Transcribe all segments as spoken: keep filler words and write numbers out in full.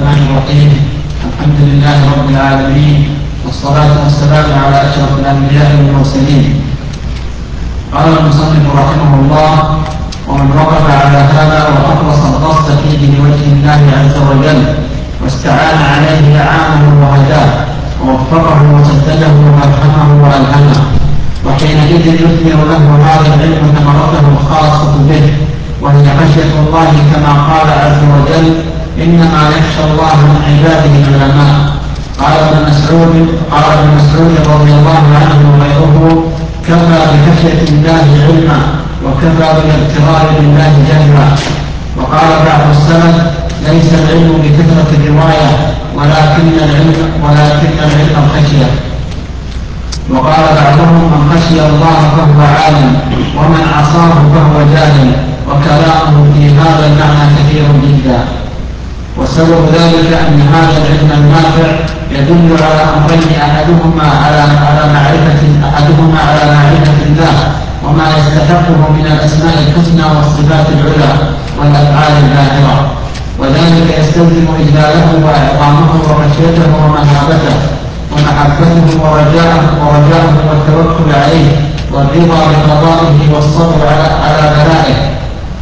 الرحمن الرحيم. الحمد لله رب العالمين، والصلاة والسلام على أشرف الأنبياء والمرسلين. قال المصنف رحمه الله: ومن وقف على هذا وأخلص القصد فيه لوجه الله عز وجل واستعان عليه أعانه وهداه ووفقه وسدده وأفهمه وألهمه، وحينئذ يثمر له هذا العلم ثمرته الخاصة به، وهي خشية الله كما قال عز وجل: إنما يخشى الله من عباده العلماء. قال ابن مسعود قال ابن مسعود رضي الله عنه وغيره: كفى بخشية الله علما وكفى بالاغترار بالله جهلا. وقال بعض السلف: ليس العلم بكثرة الرواية ولكن العلم ولكن العلم الخشية. وقال بعضهم: من خشي الله فهو عالم، ومن عصاه فهو جاهل. وكلامه في هذا المعنى كثير جدا. وسبب ذلك أن هذا العلم النافع يدل على أمرين: أحدهما على على معرفة أحدهما على معرفة الله وما يستحقه من الأسماء الحسنى والصفات العلى والأفعال الباهرة، وذلك يستلزم إجلاله وإعظامه وخشيته ومهابته ومحبته ورجاءه ورجاءه والتوكل عليه والرضا بقضائه والصبر على بلائه.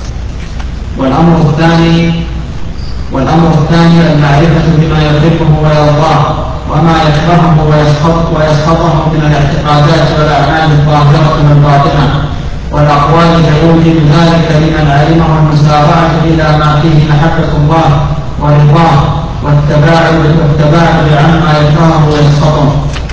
والأمر الثاني والأمر الثاني المعرفة بما يحبه ويرضاه وما يكرهه ويسخط ويسخطه من الاعتقادات والأعمال الظاهرة والباطنة والأقوال، فيوجب ذلك لمن علمه المسارعة إلى ما فيه محبة الله ورضاه والتباعد والتباعد عما يكرهه ويسخطه.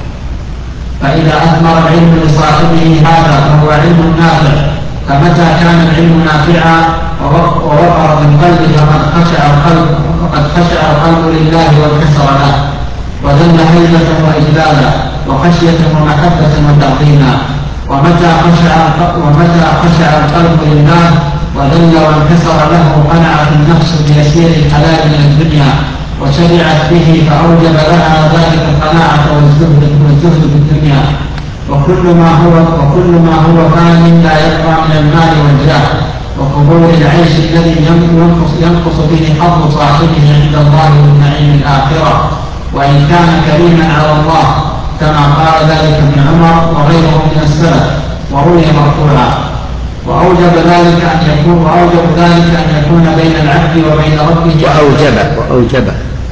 فإذا أثمر العلم لصاحبه هذا فهو علم نافع، فمتى كان العلم نافعا ووقر في القلب فقد خشع القلب فقد خشع القلب لله وانكسر له، وذل هيبة وإجلالا وخشية ومحبة وتعظيما. ومتى خشع ومتى خشع القلب لله وذل وانكسر له قنعت النفس بيسير الحلال من الدنيا وشرعت به، فأوجب لها ذلك القناعة والزهد في الدنيا. وكل ما هو وكل ما هو فان لا يبقى من المال والجاه وقبول العيش الذي ينقص, ينقص به حظ صاحبه عند الله من نعيم الآخرة، وإن كان كريما على الله، كما قال ذلك ابن عمر وغيره من السلف، وروي مرفوعا. وأوجب ذلك أن يكون وأوجب ذلك أن يكون بين العبد وبين ربه وأوجب وأوجب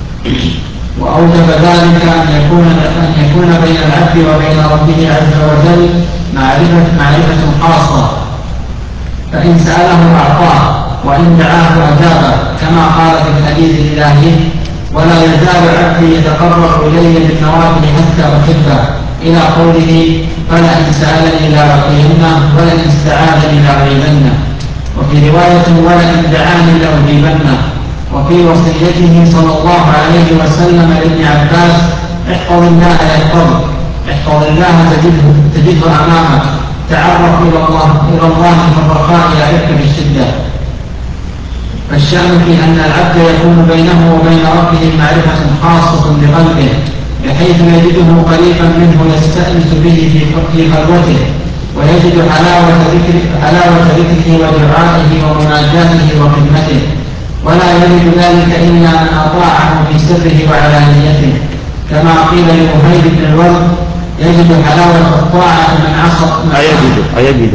وأوجب ذلك أن يكون أن يكون بين العبد وبين ربه عز وجل معرفة معرفة خاصة، فإن سأله أعطاه وإن دعاه أجابه، كما قال في الحديث الإلهي: ولا يزال عبدي يتقرب إلي بالنوافل حتى أحبه، إلى قوله: فلئن سألني لأعطينه ولئن استعاذني لأعيذنه. وفي رواية: ولئن دعاني لأجيبنه. وفي وصيته صلى الله عليه وسلم لابن عباس: احفظ الله يحفظك، احفظ الله تجده, تجده أمامك، تعرف إلى الله إلى الله في الرخاء يعرفك في الشدة. فالشأن في أن العبد يكون بينه وبين ربه معرفة خاصة بقلبه، بحيث يجده قريبا منه يستأنس به في خلوته، ويجد حلاوة ذكره حلاوة ذكره ودعائه ومناجاته وخدمته، ولا يجد ذلك إلا من أطاعه في سره وعلانيته، كما قيل لمهيب بن الورد: يجد حلاوة الطاعة من عصى. أيجد أيجد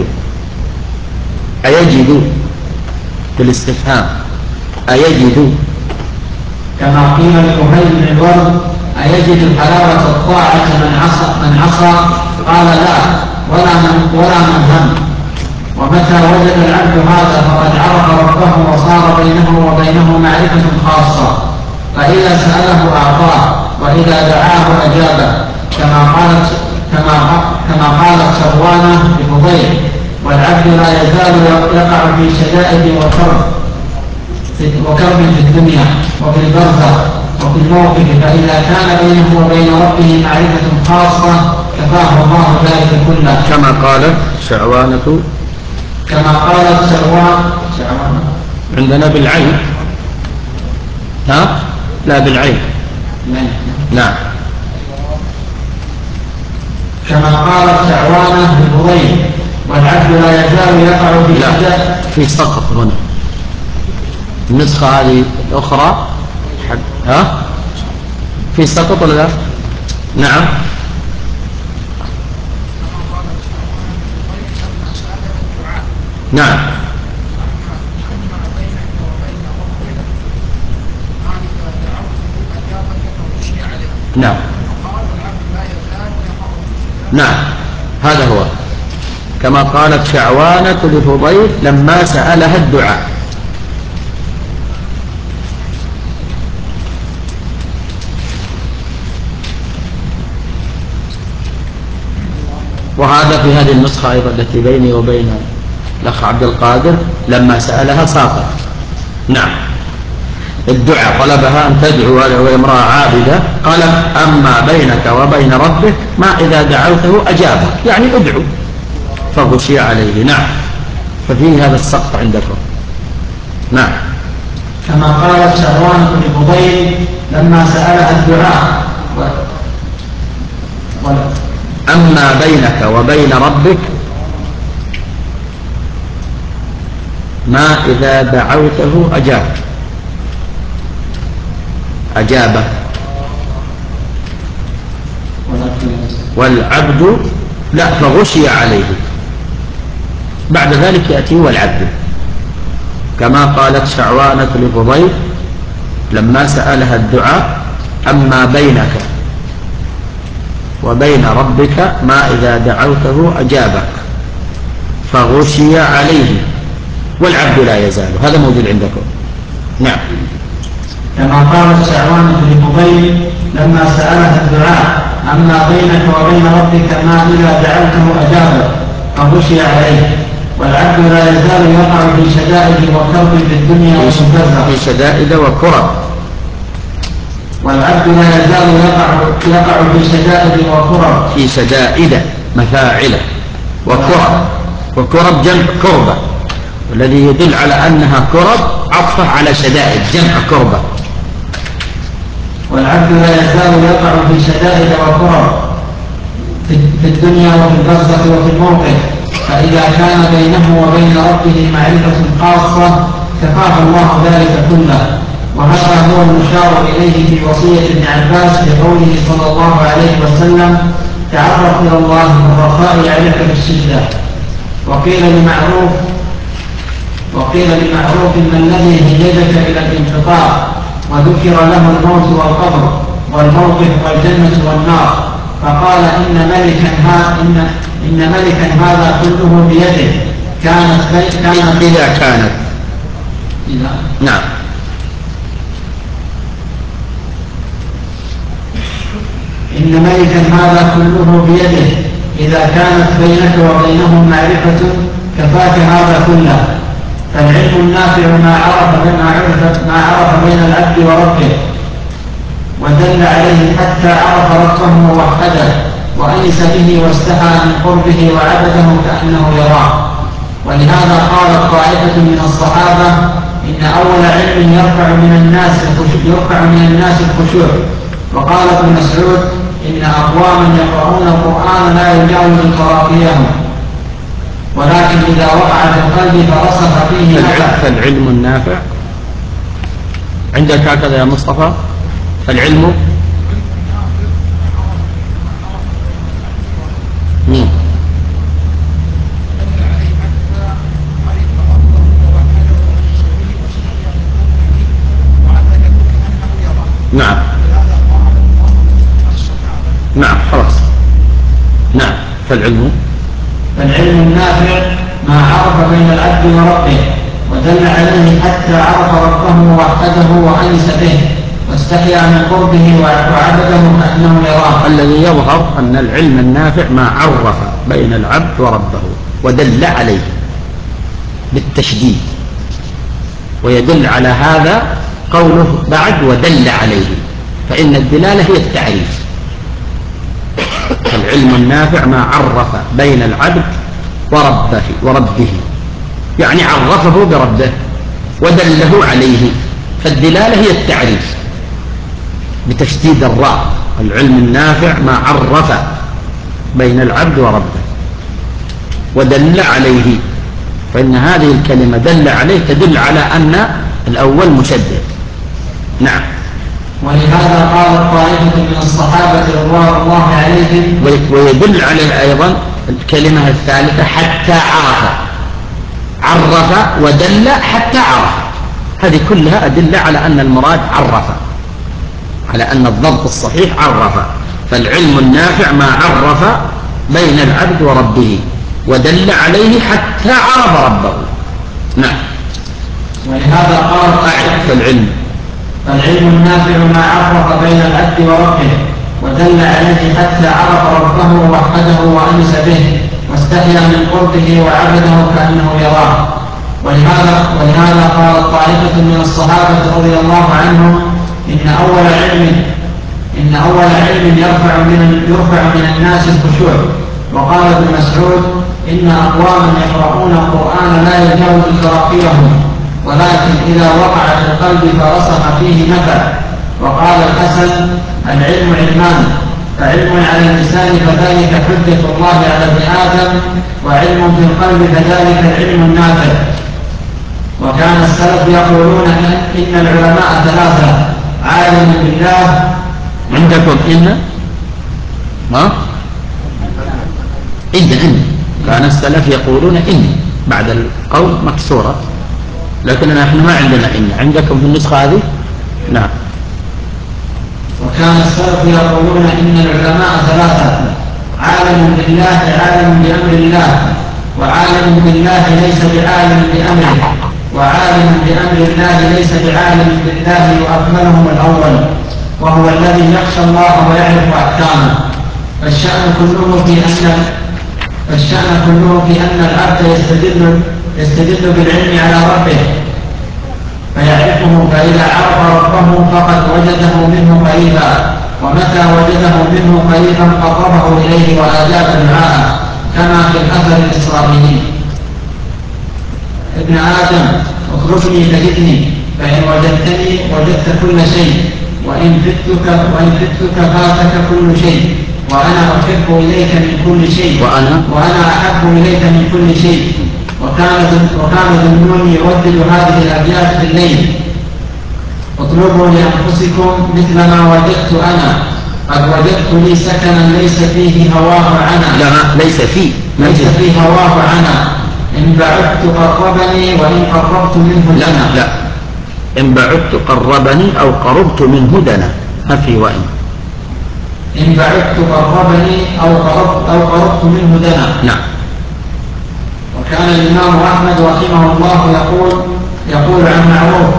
أيجد في الاستفهام أيجد، كما قيل لمهيب بن الورد: أيجد حلاوة الطاعة من عصى من عصى قال: لا، ولا من ولا من هم. ومتى وجد العبد هذا فقد عرف ربه وصار بينه وبينه معرفة خاصة، فإذا سأله أعطاه وإذا دعاه أجابه، كما قالت كما كما قالت شروانة لفضيل: والعبد لا يزال يقع في شدائد وكرب وكرب في الدنيا وفي البرزخ وفي الموقف، فإذا كان بينه وبين ربه معرفة خاصة كفاه الله ذلك كله، كما قالت شعوانة كما قالت شروان شعوان عندنا بالعين. ها؟ لا بالعين. نعم. كما قالت شعوانة لفضيل: والعبد لا يزال يقع في شدائد. في سقط هنا النسخة هذه الأخرى ها؟ في سقط ولا لا؟ نعم. نعم. نعم. نعم، هذا هو كما قالت شعوانة لفضيل لما سألها الدعاء. وهذا في هذه النسخة أيضا التي بيني وبين الأخ عبد القادر لما سألها ساقط. نعم، الدعاء طلبها أن تدعو وهي امرأة عابدة، قال أما بينك وبين ربك ما إذا دعوته أجابك، يعني ادعو، فغشي عليه. نعم، ففيه هذا السقط عندكم. نعم. كما قالت شعوانة لفضيل لما سألها الدعاء و... و... أما بينك وبين ربك ما إذا دعوته أجاب أجابه، والعبد لا، فغشي عليه، بعد ذلك يأتي والعبد كما قالت شعوانة لفضيل لما سألها الدعاء أما بينك وبين ربك ما إذا دعوته أجابك فغشي عليه، والعبد لا يزال. هذا موجود عندكم. نعم. كما قالت شعوانة لفضيل لما سألها الدعاء أما بينك وبين ربك ما إذا دعوته أجابك فغشي عليه، والعبد لا يزال يقع في شدائد وكرب في الدنيا وفي البرزخ. في شدائد وكرب. والعبد لا يزال يقع يقع في شدائد وكرب. في شدائد مفاعلة، وكرب، وكرب جمع كربة، والذي يدل على أنها كرب عطفه على شدائد جمع كربة. والعبد لا يزال يقع في شدائد وكرب في الدنيا وفي البرزخ وفي الموقف، فإذا كان بينه وبين ربه معرفة خاصة كفاه الله ذلك كله. وهذا هو المشار إليه في وصية ابن عباس بقوله صلى الله عليه وسلم تعرف إلى الله في الرخاء يعرفك في الشدة. وقيل لمعروف وقيل لمعروف ما الذي هيجك إلى الانقطاع، وذكر له الموت والقبر والموقف والجنة والنار، فقال إن ملكا ها إن إن ملكا هذا كله بيده كانت كانت إذا كانت إذا نعم. إن ملكا هذا كله بيده إذا كانت بينك وبينه معرفة كفاك هذا كله. فالعلم النافع ما عرف ما عرف ما عرف بين العبد وربه ودل عليه حتى عرف ربه ووحده وأنس به واستحى من قربه وعبده كأنه يراه. ولهذا قال طائفة من الصحابة إن أول علم يرفع من الناس يرفع من الناس الخشوع. وقال ابن مسعود إن أقواما يقرؤون القرآن لا يجاوز تراقيهم، ولكن إذا وقع في القلب فرسخ فيه. فالعلم النافع عندك هكذا يا مصطفى، العلم مم. نعم نعم خلاص. نعم. فالعلم فالعلم النافع ما عرف بين العبد وربه ودل عليه حتى عرف ربه ووحده وأنس به واستحيا من قربه وعبده كأنه يراه. الذي يظهر أن العلم النافع ما عرف بين العبد وربه ودل عليه بالتشديد، ويدل على هذا قوله بعد ودل عليه، فإن الدلالة هي التعريف. العلم النافع ما عرف بين العبد وربه وربه يعني عرفه بربه ودله عليه، فالدلالة هي التعريف بتشديد الراء. العلم النافع ما عرف بين العبد وربه ودل عليه، فإن هذه الكلمة دل عليه تدل على أن الأول مشدد. نعم. ولهذا قالت طائفة من الصحابة رضوان الله عليهم. ويدل عليه أيضا الكلمة الثالثة حتى عرف، عرف ودل حتى عرف، هذه كلها أدلة على أن المراد عرف، على أن الضبط الصحيح عرف. فالعلم النافع ما عرف بين العبد وربه ودل عليه حتى عرف ربه. نعم. ولهذا قال أعرف العلم فالعلم النافع ما عرف بين العبد وربه ودل عليه حتى عرف ربه ووحده وأنس به واستحيا من قربه وعبده كأنه يراه. ولهذا, ولهذا قال طائفة من الصحابة رضي الله عنهم إن أول علم إن أول علم يرفع من يرفع من الناس الخشوع. وقال ابن مسعود إن أقواما يقرؤون القرآن لا يجاوز تراقيهم ولكن إذا وقع في القلب فرسخ فيه نفع. وقال الحسن العلم علمان، فعلم على اللسان فذلك حجة الله على ابن آدم، وعلم في القلب فذلك العلم النافع. وكان السلف يقولون إن العلماء ثلاثة: عالم بالله. عندكم إن ما إن إن كان السلف يقولون إن بعد القول مكسورة، لكن نحن ما عندنا إن. عندكم في النسخة هذه؟ نعم. وكان السلف يقولون إن العلماء ثلاثة: عالم بالله، عالم بأمر الله، وعالم بالله ليس بعالم بأمره، وعالم بأمر الله ليس بعالم بالله، وأكملهم الأول وهو الذي يخشى الله ويعرف أحكامه. فالشأن كله في أن فالشأن كله في أن العبد يستدل يستدل بالعلم على ربه فيعرفه، فإذا عرف ربه فقد وجده منه قريبا، ومتى وجده منه قريبا قربه إليه وأجاب دعاءه، كما في الأثر الإسرائيلي: ابن آدم اطلبني تجدني، فإن وجدتني وجدت كل شيء، وإن فتك وإن فتك فاتك كل شيء، وأنا أحب إليك من كل شيء وأنا وأنا أحب إليك من كل شيء. وكان وكان ذنون يردد هذه الأبيات في الليل: اطلبوا لأنفسكم مثل ما وجدت أنا، قد وجدت لي سكنا ليس فيه هواه عنا. لا ليس فيه ليس فيه هواه عنا، إن بعدت قربني وإن قربت منه دنا. لا, لا. إن بعدت قربني أو قربت منه دنا، ما في وإن. إن بعدت قربني أو قربت, أو قربت منه دنا. نعم. وكان الإمام أحمد رحمه الله يقول يقول عن معروف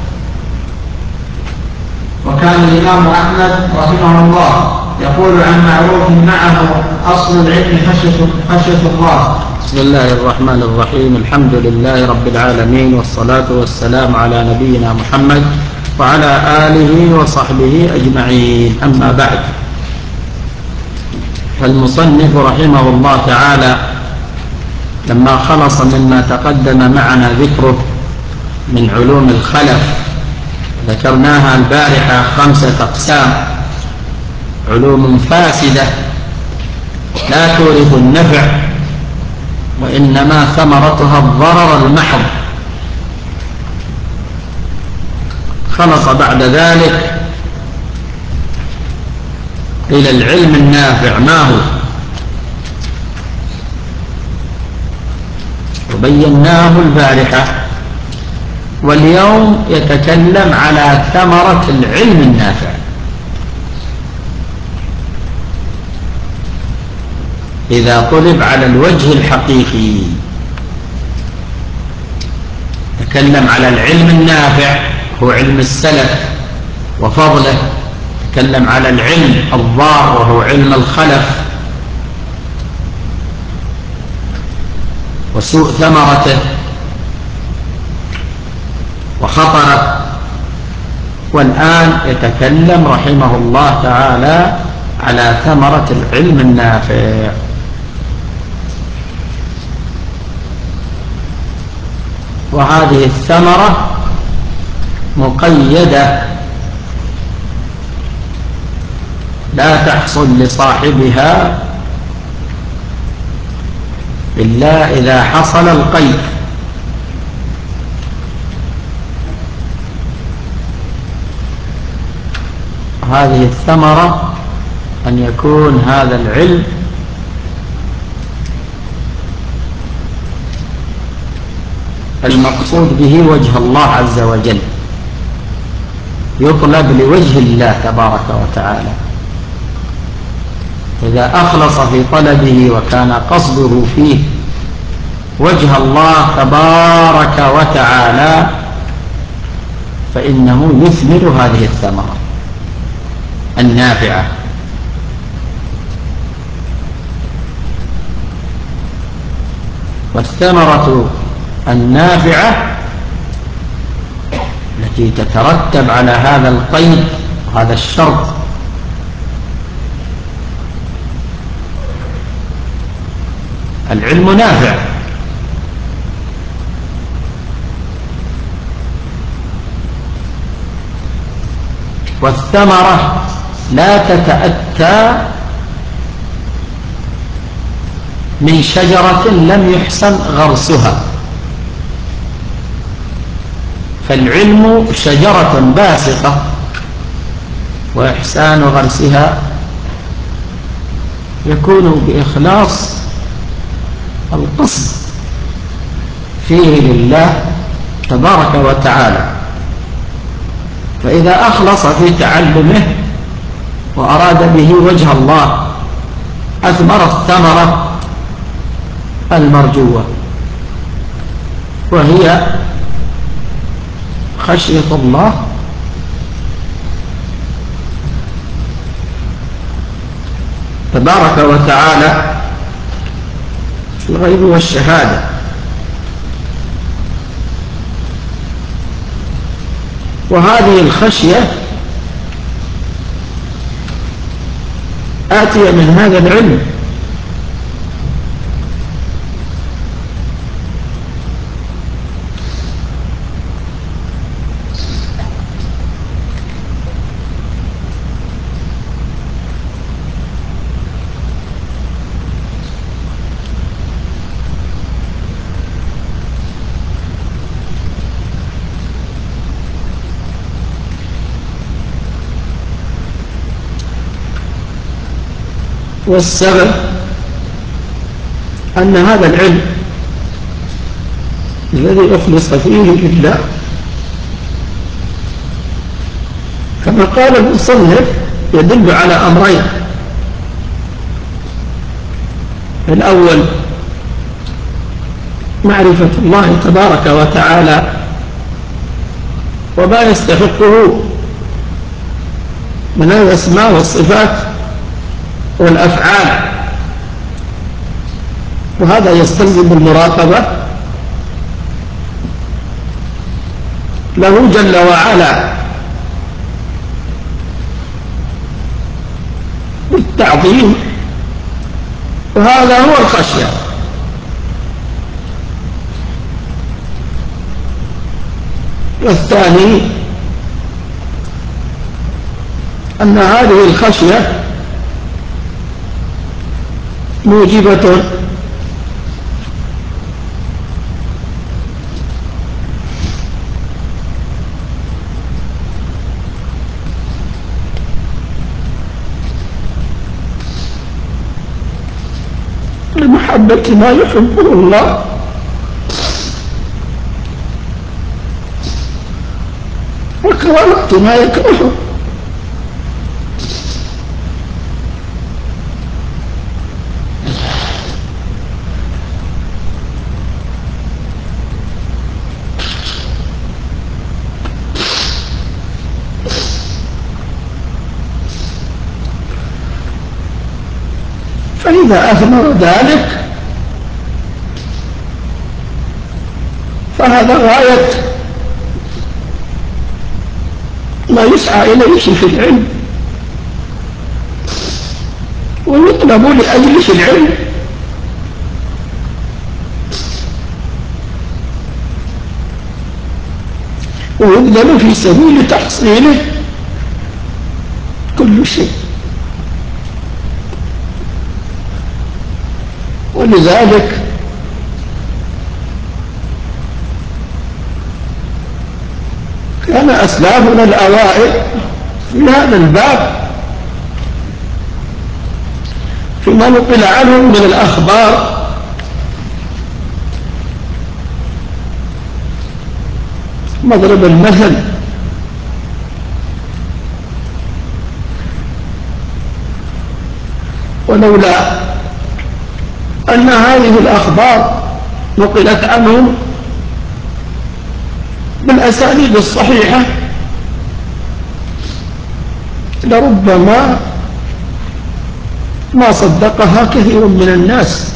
وكان الإمام أحمد رحمه الله يقول عن معروف معه أصل العلم خشية الله. بسم الله الرحمن الرحيم. الحمد لله رب العالمين، والصلاة والسلام على نبينا محمد وعلى آله وصحبه أجمعين. أما بعد، فالمصنف رحمه الله تعالى لما خلص مما تقدم معنا ذكره من علوم الخلف، ذكرناها البارحة خمسة أقسام: علوم فاسدة لا تورث النفع وإنما ثمرتها الضرر المحض. خلص بعد ذلك إلى العلم النافع ما هو، وبيناه البارحة، واليوم يتكلم على ثمرة العلم النافع. إذا طلب على الوجه الحقيقي تكلم على العلم النافع هو علم السلف وفضله، تكلم على العلم الضار وهو علم الخلف وسوء ثمرته وخطره. والآن يتكلم رحمه الله تعالى على ثمرة العلم النافع. وهذه الثمرة مقيدة، لا تحصل لصاحبها إلا إذا حصل القيد. هذه الثمرة أن يكون هذا العلم المقصود به وجه الله عز وجل، يطلب لوجه الله تبارك وتعالى. إذا أخلص في طلبه وكان قصده فيه وجه الله تبارك وتعالى فإنه يثمر هذه الثمرة النافعة. والثمرة النافعة التي تترتب على هذا القيد وهذا الشرط العلم نافع، والثمرة لا تتأتى من شجرة لم يحسن غرسها، فالعلم شجرة باسقة وإحسان غرسها يكون بإخلاص القصد فيه لله تبارك وتعالى. فإذا أخلص في تعلمه وأراد به وجه الله أثمر الثمرة المرجوة، وهي خشية الله تبارك وتعالى في الغيب والشهادة. وهذه الخشية آتية من هذا العلم، والسبب أن هذا العلم الذي أخلص فيه لله كما قال المصنف يدل على أمرين: الأول معرفة الله تبارك وتعالى وما يستحقه من الأسماء والصفات والأفعال، وهذا يستلزم المراقبة له جل وعلا بالتعظيم، وهذا هو الخشية. والثاني أن هذه الخشية موجبة لمحبة ما يحبه الله وكراهة ما يكرهه. فإذا أثمر ذلك فهذا غاية ما يسعى إليه في العلم ويطلب لأجله في العلم، ويبذل في سبيل تحصيله كل شيء. ولذلك كان أسلافنا الأوائل في هذا الباب فيما نقل عنهم من الأخبار مضرب المثل ولولا أن هذه الأخبار نقلت عنهم بالأسانيد الصحيحة لربما ما صدقها كثير من الناس.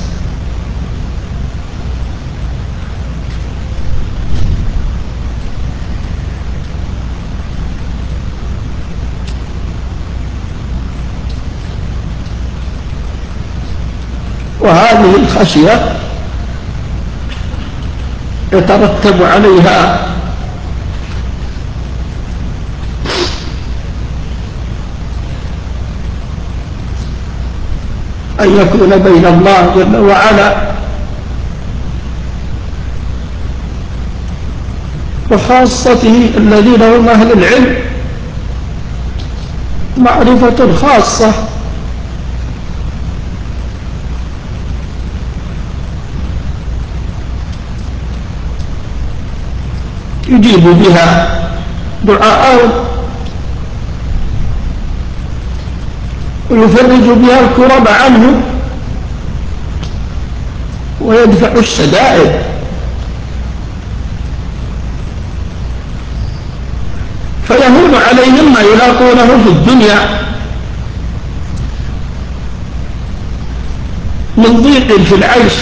وهذه الخشية يترتب عليها أن يكون بين الله جل وعلا وخاصته الذين هم أهل العلم معرفة خاصة يجيب بها دعاءهم ويفرج بها الكرب عنهم ويدفع الشدائد. فيهون عليهم ما يلاقونه في الدنيا من ضيق في العيش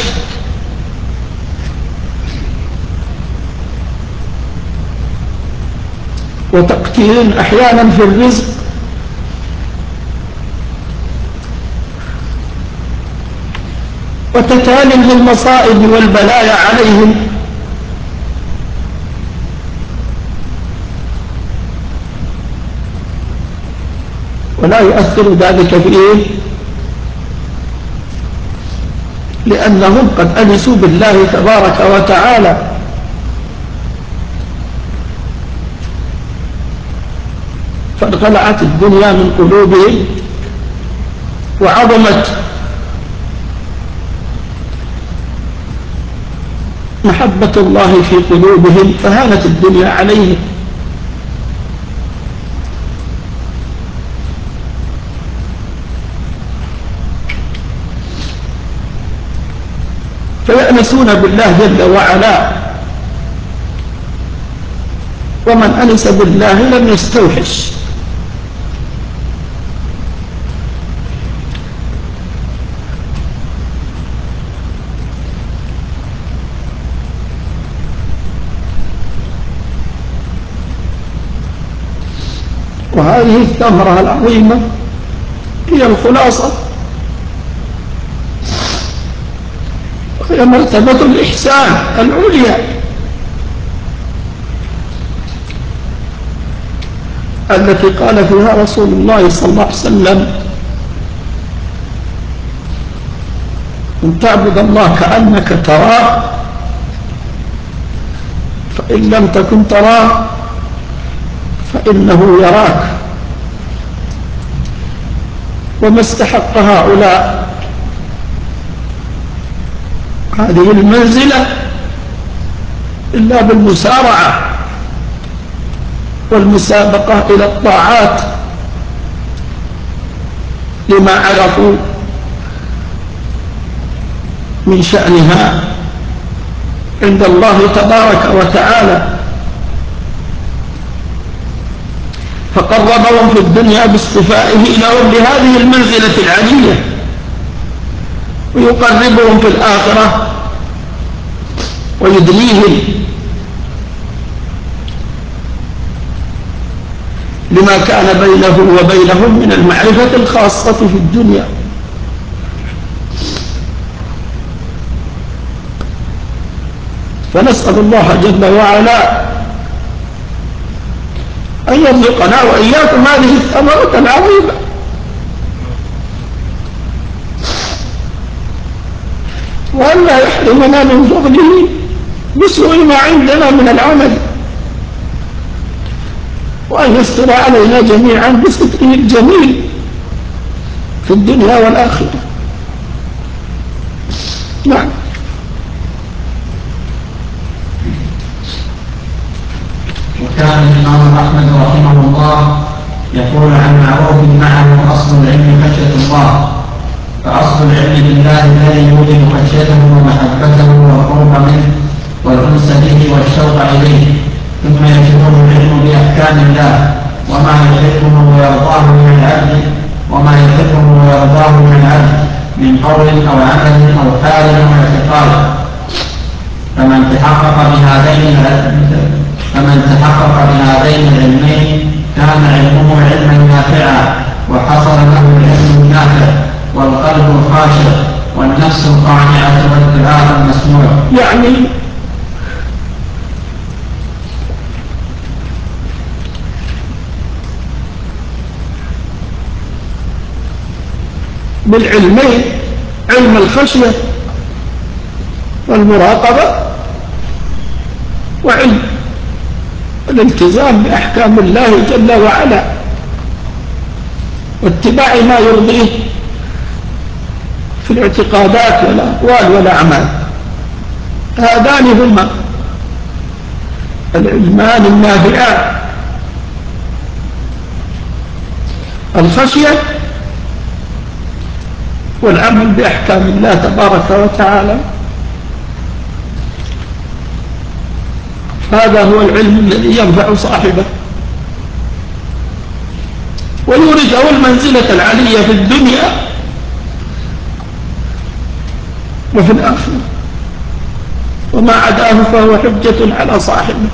وتقتير أحيانا في الرزق وتتالي للمصائب والبلايا عليهم ولا يؤثر ذلك فيه لأنهم قد أنسوا بالله تبارك وتعالى. فانخلعت الدنيا من قلوبهم وعظمت محبة الله في قلوبهم فهانت الدنيا عليهم. فيأنسون بالله جل وعلا، ومن أنس بالله لم يستوحش. وهذه الثمرة العظيمة هي الخلاصة، هي مرتبة الإحسان العليا التي قال فيها رسول الله صلى الله عليه وسلم: أن تعبد الله كأنك تراه فإن لم تكن تراه فإنه يراك. وما استحق هؤلاء هذه المنزلة إلا بالمسارعة والمسابقة إلى الطاعات لما عرفوا من شأنها عند الله تبارك وتعالى. فقربهم في الدنيا باصطفائه لهم لهذه المنزلة العلية، ويقربهم في الآخرة ويدنيهم لما كان بينه وبينهم من المعرفة الخاصة في الدنيا. فنسأل الله جل وعلا أن يرزقنا وإياكم هذه الثمرة العظيمة، وأن لا يحرمنا من فضله بسوء ما عندنا من العمل. وأن يستر علينا جميعا بستره الجميل في الدنيا والآخرة. نعم. وكان الإمام أحمد رحمه الله يقول عن معروف معه أصل العلم خشية الله، فأصل العلم بالله الذي يوجب خشيته ومحبته والقرب منه والأنس به والشوق إليه، ثم يشمله العلم بأحكام الله وما يحبه ويرضاه من العبد وما يحبه ويرضاه من العبد من قول أو عمل أو حال أو اعتقاد. فمن تحقق بهذين فمن تحقق بهذين العلمين كان علمه علما نافعا، وحصل له العلم النافع والقلب الخاشع والنفس القانعة والدعاء المسموع. يعني بالعلمين، علم الخشية والمراقبة، وعلم الالتزام بأحكام الله جل وعلا واتباع ما يرضيه في الاعتقادات والأقوال والأعمال. هذان هما العلمان النافعان: الخشية والعمل بأحكام الله تبارك وتعالى. هذا هو العلم الذي ينفع صاحبه ويورثه المنزلة العالية في الدنيا وفي الآخرة، وما عداه فهو حجة على صاحبه،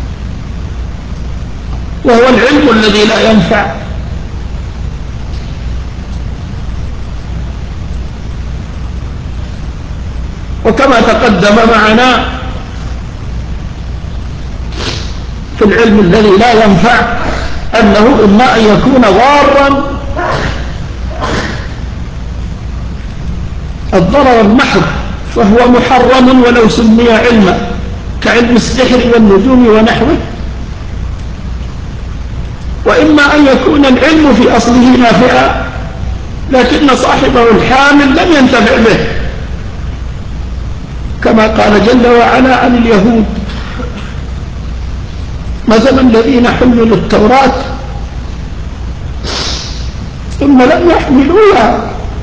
وهو العلم الذي لا ينفع. وكما تقدم معنا في العلم الذي لا ينفع أنه إما أن يكون ضارا الضرر المحض فهو محرم ولو سمي علما، كعلم السحر والنجوم ونحوه، وإما أن يكون العلم في أصله نافعا لكن صاحبه الحامل لم ينتفع به، كما قال جل وعلا عن اليهود: مثل الذين حملوا التوراة ثم لم يحملوها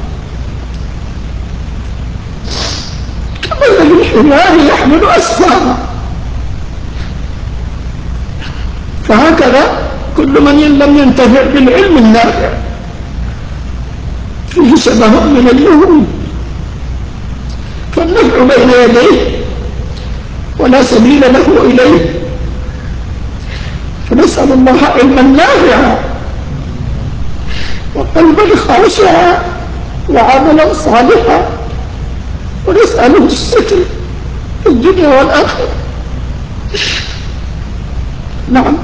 كمثل الحمار يحمل أسفارا. فهكذا كل من لم ينتفع بالعلم النافع فيه شبه من اليهود، فالنفع بين يديه ولا سبيل له إليه. فنسأل الله علما نافعا وقلبا خاشعا وعملا صالحا، ونسأله الستر في الدنيا والآخرة. نعم.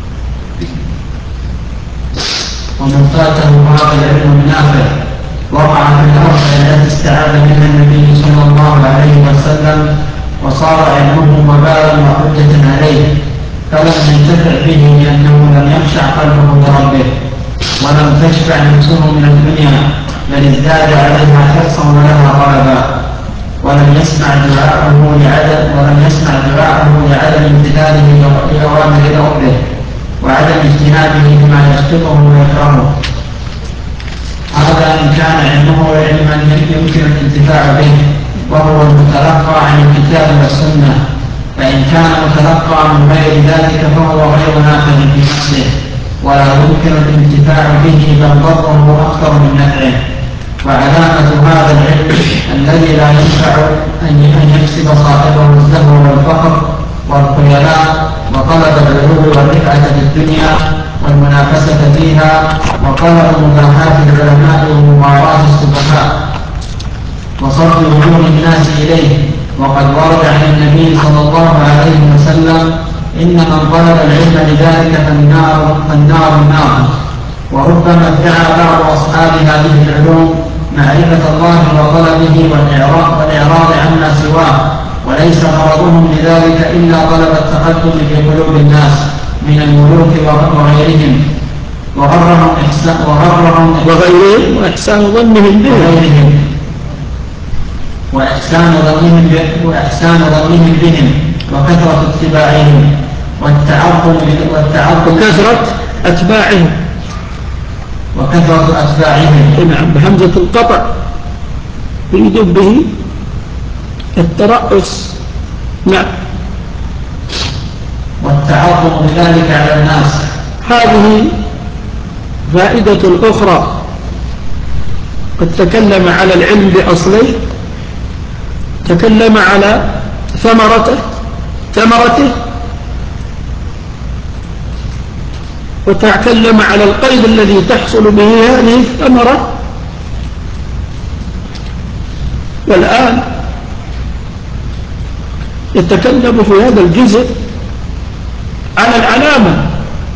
ومن فاته هذا العلم النافع وقع في الأرض التي استعاذ منها النبي صلى الله عليه وسلم، وصار علمه وبالا وحجة عليه، فلم ينتفع به لأنه لم يخشع قلبه لربه، ولم تشبع نفسه من الدنيا، بل ازداد عليها حرصا ولها طلبا، ولم يسمع دعاءه لعدم ولم يسمع دعاءه لعدم امتثاله لأوامر ربه وعدم اجتنابه بما يسقطه ويكرهه. هذا إن كان علمه علما يمكن الانتفاع به وهو المتلقى عن الكتاب والسنة، فإن كان متلقى من غير ذلك فهو غير نافع في نفسه ولا يمكن الانتفاع به، بل ضره أكثر من نفعه. وعلامة هذا العلم الذي لا ينفع أن يكسب صاحبه الزهو والفقر والخيلاء وطلب العلو والرفعة في الدنيا والمنافسة فيها وطلب مباحات العلماء ومباراة السفهاء وصرف وجوه الناس إليه. وقد ورد عن النبي صلى الله عليه وسلم: إن من طلب العلم لذلك فالنار فالنار النار. وربما ادعى بعض أصحاب هذه العلوم معرفة الله وطلبه والإعراض, والإعراض عما سواه، وليس غرضهم لذلك إلا طلب التقدم في قلوب الناس من الملوك وغيرهم وغرهم إحسان وغرهم وغيرهم وإحسان ظنهم بهم وغيرهم وإحسان ظنهم وإحسان ظنهم بهم وكثرة اتباعهم والتعظم والتعظم وكثرة أتباعهم وكثرة أتباعهم نعم بهمزة القطع يريد به الترأس. نعم. والتعظم بذلك على الناس. هذه فائدة أخرى. قد تكلم على العلم بأصليه، تكلم على ثمرته ثمرته وتكلم على القيد الذي تحصل به هذه الثمرة. والآن يتكلم في هذا الجزء على العلامة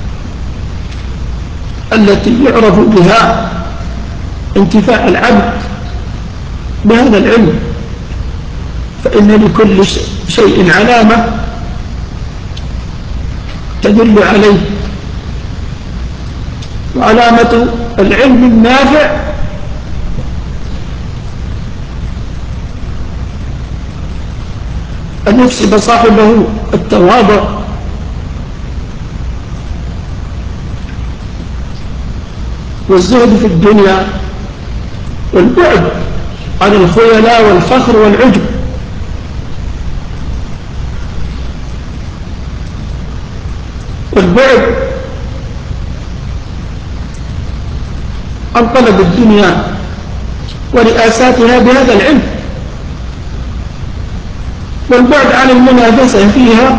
التي يعرف بها انتفاع العبد بهذا العلم. فإن لكل شيء علامة تدل عليه، وعلامة العلم النافع أن يكسب صاحبه التواضع والزهد في الدنيا والبعد عن الخيلاء والفخر والعجب. والبعد عن طلب الدنيا ورئاساتها بهذا العلم، والبعد عن المنافسة فيها،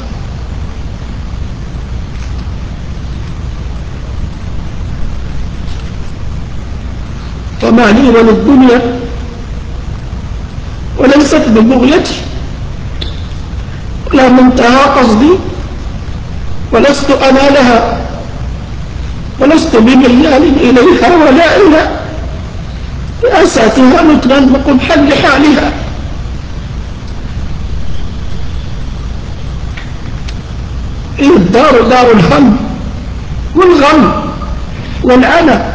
وما لي وللدنيا وليست ببغيتي ولا منتهى قصدي، ولست أنا لها، ولست بميال إليها ولا إلى رئاساتها مطلقا وقبحا لحالها. هي الدار دار الهم والغم والعنى.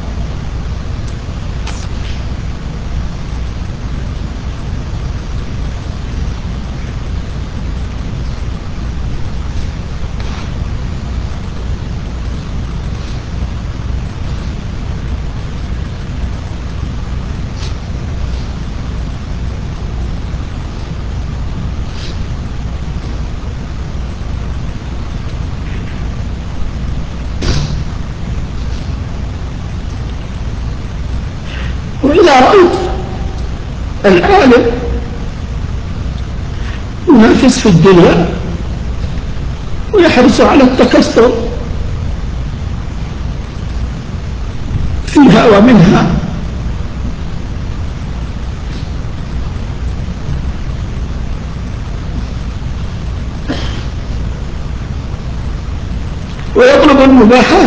وإذا رأيت العالم ينافس في الدنيا ويحرص على التكسر فيها ومنها، ويطلب المباحات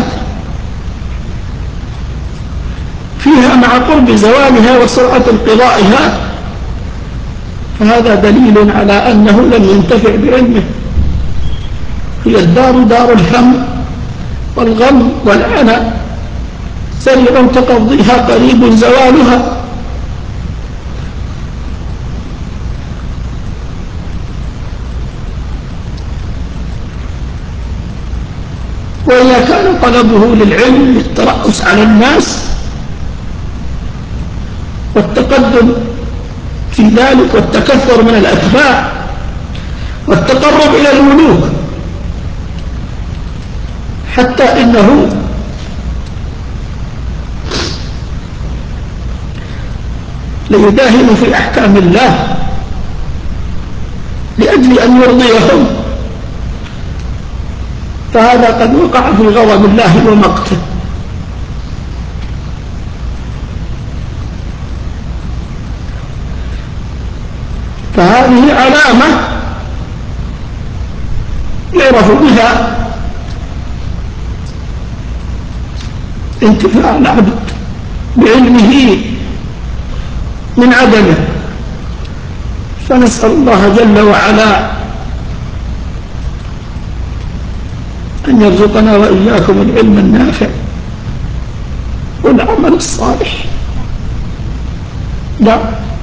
فيها مع قرب زوالها وسرعة انقضائها، فهذا دليل على أنه لم ينتفع بعلمه. هي الدار دار الهم والغم والعنى، سريع تقضيها قريب زوالها. وإذا كان طلبه للعلم للترأس على الناس والتقدم في ذلك والتكثر من الأتباع والتقرب إلى الملوك، حتى إنه ليداهن في أحكام الله لأجل أن يرضيهم، فهذا قد وقع في غضب الله ومقته. فهذه علامة يعرف بها انتفاع العبد بعلمه من عدمه. فنسأل الله جل وعلا أن يرزقنا وإياكم العلم النافع والعمل الصالح. لا.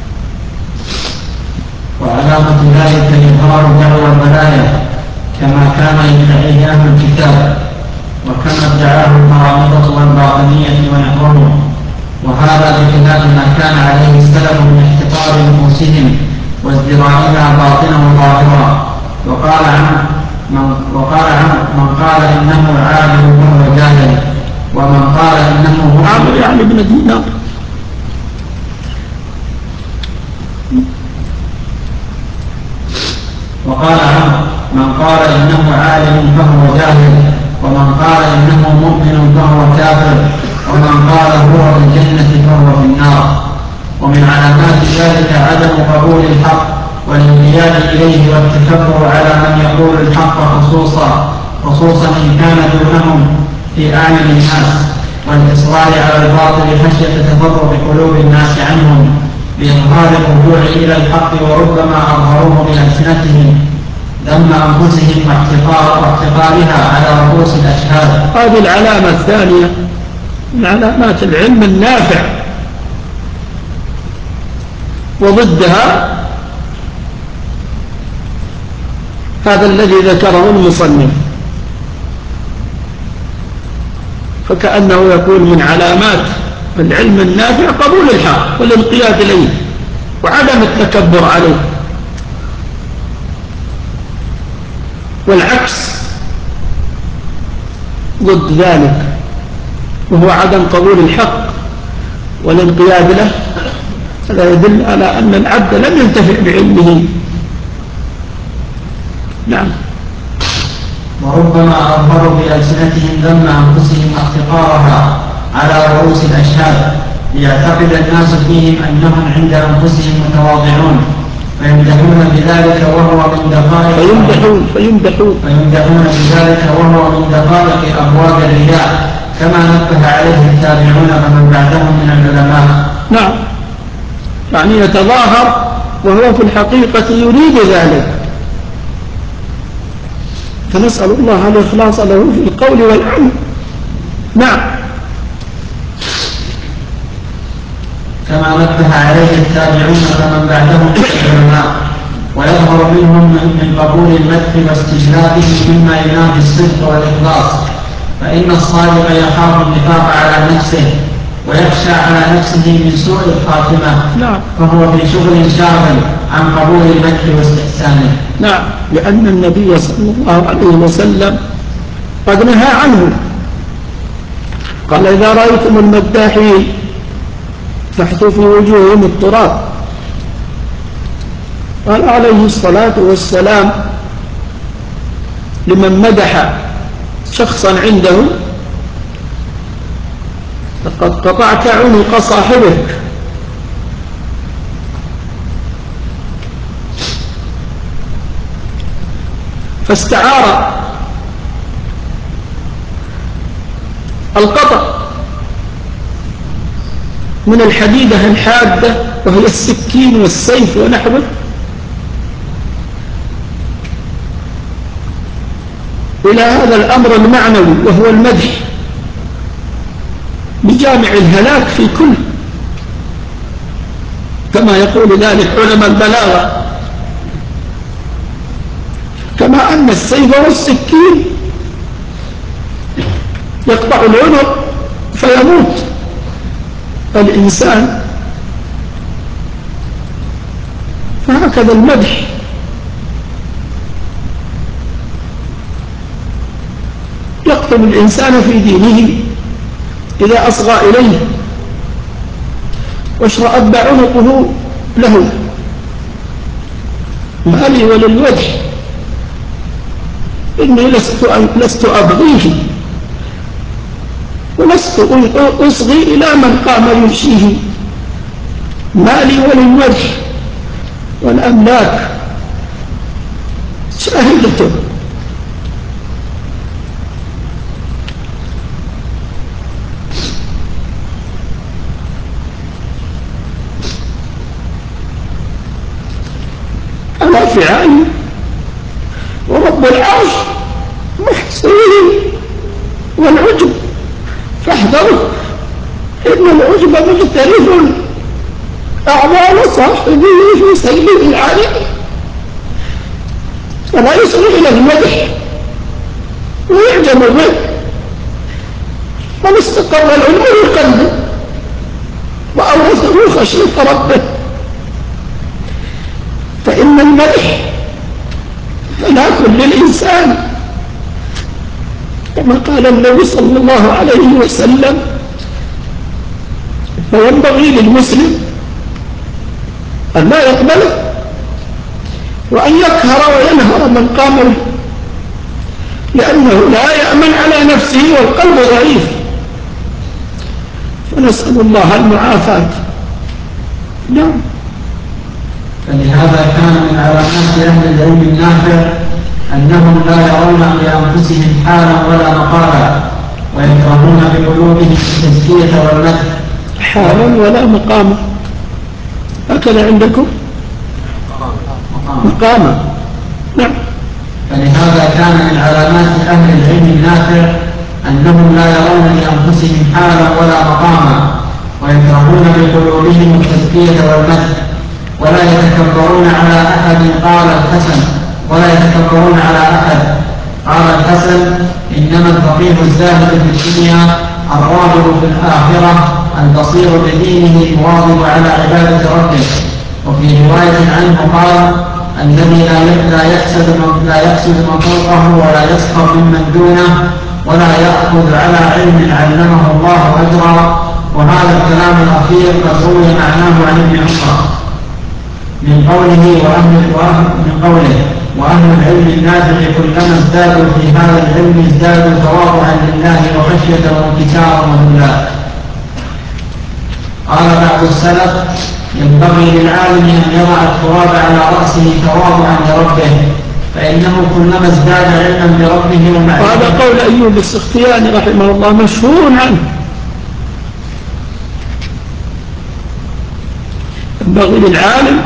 وعلامة ذلك إظهار دعوى الولاية كما كان يدعيه أهل الكتاب، وكما ادعاه القرامطة والباطنية ونحوهم، وهذا بخلاف ما كان عليه السلف من احتقار نفوسهم وازدراءها باطنا وظاهرا. وقال عن من وقال عن من قال إنه عالم وهو جاهل، ومن قال إنه هو عامر يعني ابن دينار. وقال عن من قال إنه عالم فهو جاهل، ومن قال إنه مؤمن فهو كافر، ومن قال هو في الجنة فهو في النار. ومن علامات ذلك عدم قبول الحق والانقياد إليه والتكبر على من يقول الحق، خصوصا خصوصا إن كان دونهم في أعين الناس، والإصرار على الباطل خشية تفرق قلوب الناس عنهم بإظهار الرجوع إلى الحق، وربما أظهروه بألسنتهم ذم أنفسهم واحتقارها على رؤوس الأشهاد. هذه العلامة الثانية من علامات العلم النافع. وضدها هذا الذي ذكره المصنف، فكأنه يقول من علامات العلم النافع قبول الحق والانقياد إليه وعدم التكبر عليه، والعكس ضد ذلك وهو عدم قبول الحق والانقياد له. هذا يدل على أن العبد لم ينتفع بعلمه. نعم. وربما أظهروا بألسنتهم ذم أنفسهم واحتقارها على رؤوس الأشهاد، ليعتقد الناس فيهم أنهم عند أنفسهم متواضعون، فيمدحون بذلك وهو من دقائق فيمدحون فيمدحون فيمدحون بذلك وهو من دقائق أبواب الرياء، كما نبه عليه التابعون فمن بعدهم من العلماء. نعم، يعني يتظاهر وهو في الحقيقة يريد ذلك، فنسأل الله الإخلاص له في القول والعمل. نعم. كما نبه عليه التابعون فمن بعدهم من العلماء، ويظهر منهم من قبول المدح واستجلابه مما ينافي الصدق والإخلاص، فإن الصادق يخاف النفاق على نفسه ويخشى على نفسه من سوء الخاتمة. نعم. فهو في شغل شاغل عن قبول المدح واستحسانه. نعم، لأن النبي صلى الله عليه وسلم قد نهى عنه، قال إذا رأيتم المداحين فاحثوا في وجوههم التراب. قال عليه الصلاة والسلام لمن مدح شخصا عنده لقد قطعت عنق صاحبك. فاستعار القطع من الحديدة الحادة وهي السكين والسيف ونحوه، إلى هذا الأمر المعنوي وهو المدح بجامع الهلاك في كل، كما يقول ذلك علماء البلاغة، كما أن السيف والسكين يقطع العنق فيموت الإنسان، فهكذا المدح يقتل الإنسان في دينه إذا أصغى إليه واشرأب عنقه له. ما لي وللوجه إني لست لست أبغيه ولست أصغي إلى من قام يمشيه. ما لي وللوجه والأملاك شاهدته. أنا فعالي ورب العرش محسن. والتحصيل والعجب، فاحذروا إن العجب مجترف أعمال صاحبه في سبيل عليه، فلا يصل إلى المدح ويعجب به. من استقر العلم في قلبه وأورثه خشية ربه فإن المدح هلاك للإنسان، كما قال النبي صلى الله عليه وسلم. فينبغي للمسلم أن لا يقبله وأن يقهر وينهر من قام به، لأنه لا يأمن على نفسه والقلب ضعيف، فنسأل الله المعافاة. نعم. فلهذا كان من علامات أهل العلم النافع أنهم لا يرون لأنفسهم حالا ولا مقالا، ويكرهون بقلوبهم التزكية والمدح. حالا ولا مقاما، هكذا عندكم مقاما. نعم. فلهذا كان من علامات أهل العلم النافع أنهم لا يرون لأنفسهم حالا ولا مقاما، ويكرهون بقلوبهم التزكية والمدح، ولا يتكبرون على أحد. قال الحسن ولا يتكبرون على أحد قال الحسن: إنما الفقيه الزاهد في الدنيا الراغب في الآخرة البصير بدينه الواظب على عبادة ربه. وفي رواية عنه قال: الذي لا يحسد من لا يحسد من فوقه ولا يسخر ممن دونه ولا يأخذ على علم علمه الله أجرا. وهذا الكلام الأخير قد روي معناه عن ابن عمر من قوله وأهل, وأهل من قوله وأهل العلم النافع كلما ازدادوا في هذا العلم ازدادوا تواضعا لله وخشية وانكسارا لله. قال بعض السلف: ينبغي للعالم أن يضع التراب على رأسه تواضعا لربه، فإنه كلما ازداد علما بربه ومعرفته. وهذا قول أيوب السختياني رحمه الله مشهور عنه. ينبغي للعالم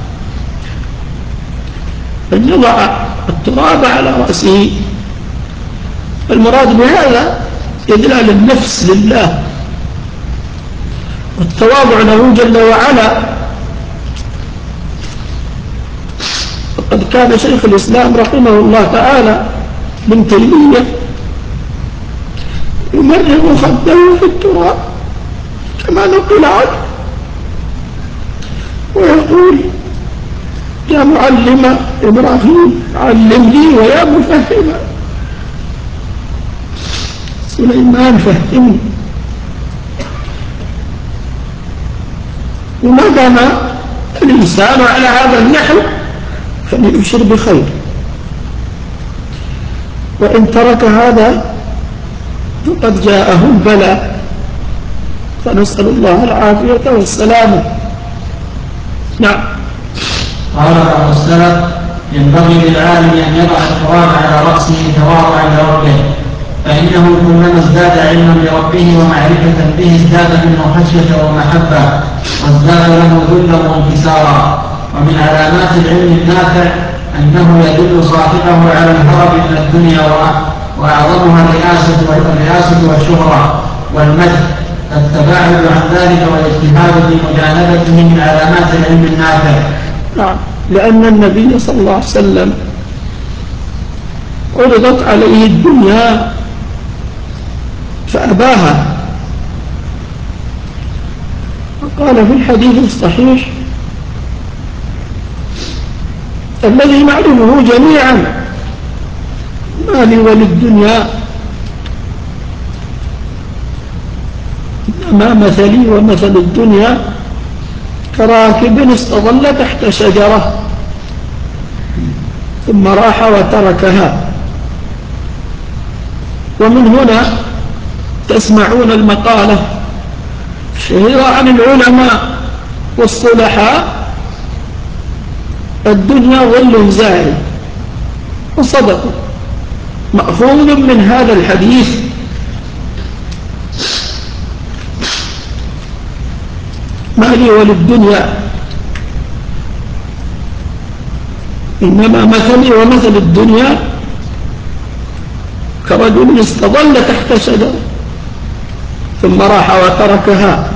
أن يضع التراب على رأسه. المراد بهذا إذلال النفس لله والتواضع له جل وعلا. وقد كان شيخ الإسلام رحمه الله تعالى ابن تيمية يمرغ خده في التراب كما نقل عنه ويقول: يا معلم إبراهيم علمني، ويا مفهم سليمان فهمني. وما دام الإنسان على هذا النحو فليبشر بخير، وإن ترك هذا فقد جاءه البلاء، فنسأل الله العافية والسلامة. نعم. قال بعض السلف: ينبغي للعالم أن يضع التراب على رأسه تواضعا لربه، فإنه كلما ازداد علما بربه ومعرفة به ازداد منه خشية ومحبة، وازداد له ذلا وانكسارا. ومن علامات العلم النافع أنه يدل صاحبه على الهرب من الدنيا، وأعظمها الرئاسة والشهرة والمدح، فالتباعد عن ذلك والاجتهاد في مجانبته من علامات العلم النافع. نعم. لأن النبي صلى الله عليه وسلم عرضت عليه الدنيا فأباها، وقال في الحديث الصحيح الذي نعلمه جميعا: ما لي وللدنيا إنما مثلي ومثل الدنيا كراكب استظل تحت شجرة ثم راح وتركها. ومن هنا تسمعون المقالة الشهيرة عن العلماء والصلحاء: الدنيا ظل زائل. وصدقوا، مأخوذ من هذا الحديث. ما لي وللدنيا إنما مثلي ومثل الدنيا كرجل استظل تحت شجرة ثم راح وتركها،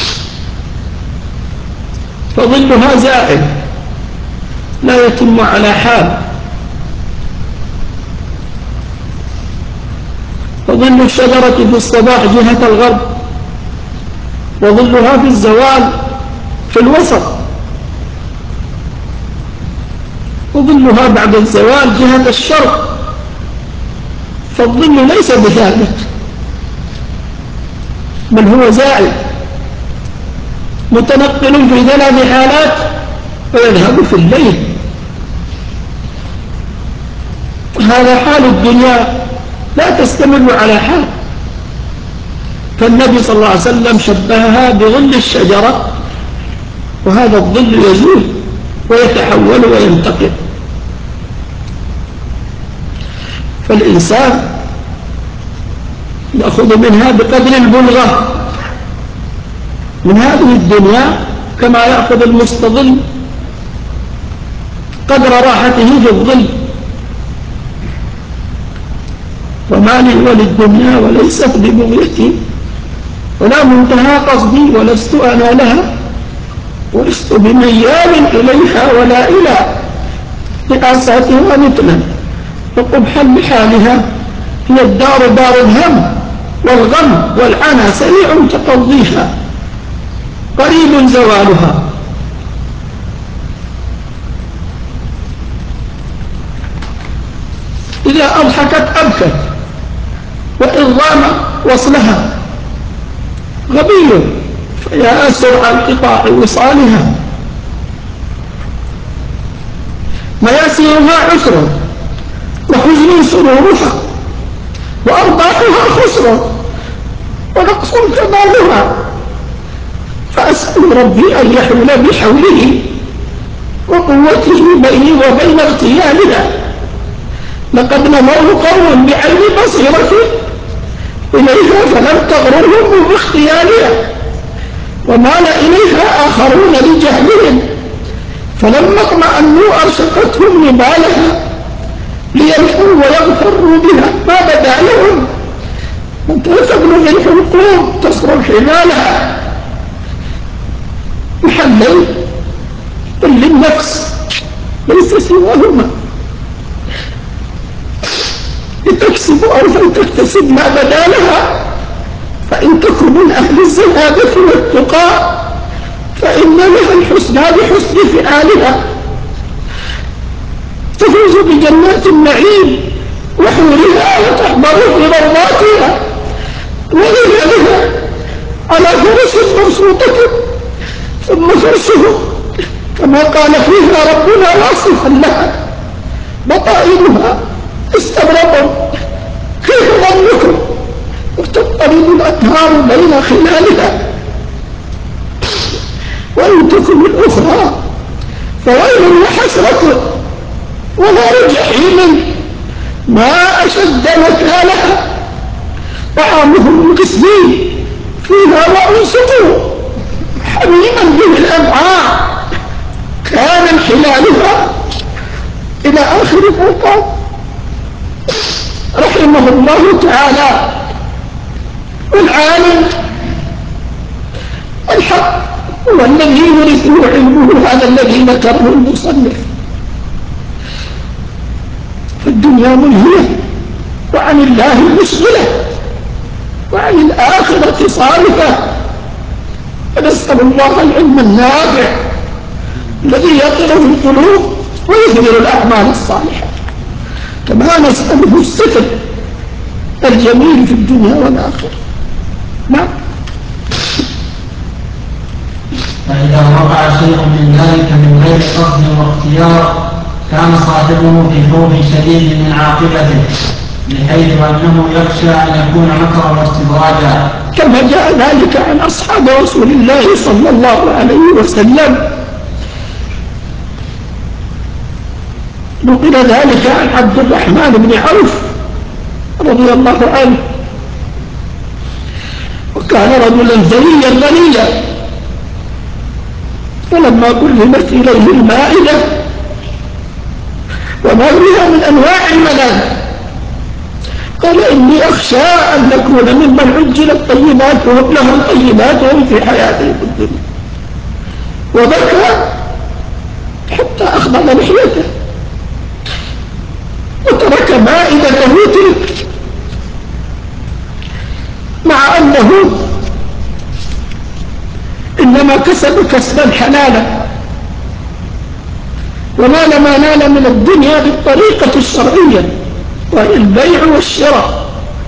فظلها زائل لا يتم على حال. فظل الشجرة في الصباح جهة الغرب، وظلها في الزوال في الوسط، وظلها بعد الزوال جهة الشرق. فالظل ليس بثابت، بل هو زائل متنقل في ثلاث حالات ويذهب في الليل. هذا حال الدنيا لا تستمر على حال. فالنبي صلى الله عليه وسلم شبهها بظل الشجرة، وهذا الظل يزول ويتحول وينتقل. فالإنسان يأخذ منها بقدر البلغة من هذه الدنيا، كما يأخذ المستظل قدر راحته في الظل. وما لي وللدنيا وليست ببغيتي، ولا منتهى قصدي، ولست أنا لها، ولست بميال إليها ولا إلى رئاساتها مثلا. فقبحا لحالها هي الدار دار الهم والغم والعنى، سريع تقضيها قريب زوالها. إذا أضحكت أبكت، وإن ضام وصلها غبي فيا أسر انقطاع وصالها. مياسرها عسر وحزن سرورها، وأرباحها خسر ونقص كمالها. فأسأل ربي أن يحول بحوله وقوته بيني وبين اغتيالها. لقد نظروا قوم بعين بصيرة إليها فلم تغررهم باختيالها، ومال إليها آخرون لجهلهم فلما اطمأنوا أرشقتهم نبالها. ليلحوا ويغفروا بها ما بدا لهم، متى تبلغ الحلقوم تصرف حمالها. محلل قل للنفس ليس سواهما، لتكسب أو فلتكتسب ما بدا لها. فإن تكن من أهل الزهادة والتقى فإن لها الحسنى بحسن فعالها. تفوز بجنات النعيم وحورها وتحضر في روضاتها، وظلالها على فرش مبسوطة، ثم فرشه كما قال فيها ربنا واصفا لها بطائنها استبرق. كيف ظنكم وتضطرب الأنهار بين خلالها. وإن تكن الأخرى فويل وحسرة ونار جحيم ما أشد نكالها. طعامهم القسمين فيها وأنصتوا حميما به الأمعاء، كان انحلالها إلى آخر الأوقات. رحمه الله تعالى. والعالم الحق هو الذي يورثه علمه، هذا الذي ذكره المصنف. فالدنيا منهية وعن الله مشغلة وعن الآخرة صارفة. فنسأل الله العلم النافع الذي يقر في القلوب ويثمر الأعمال الصالحة، كما نسأله الستر الجميل في الدنيا والآخرة. نعم. فإذا وقع شيء من ذلك من غير قصد واختيار كان صاحبه في خوف شديد من عاقبته، بحيث أنه يخشى أن يكون مكرا واستدراجا، كما جاء ذلك عن أصحاب رسول الله صلى الله عليه وسلم. نقل ذلك عن عبد الرحمن بن عوف رضي الله عنه، وكان رجلا ثريا غنيا. فلما كلمت إليه المائدة وما فيها من أنواع الملاذ قال إني أخشى أن نكون ممن عجلت طيباتهم لهم طيباتهم في حياتهم الدنيا. وبكى حتى أخضب لحيته وترك مائدته تلك، مع أنه إنما كسب كسبا حلالا ونال ما نال من الدنيا بالطريقة الشرعية وهي البيع والشراء،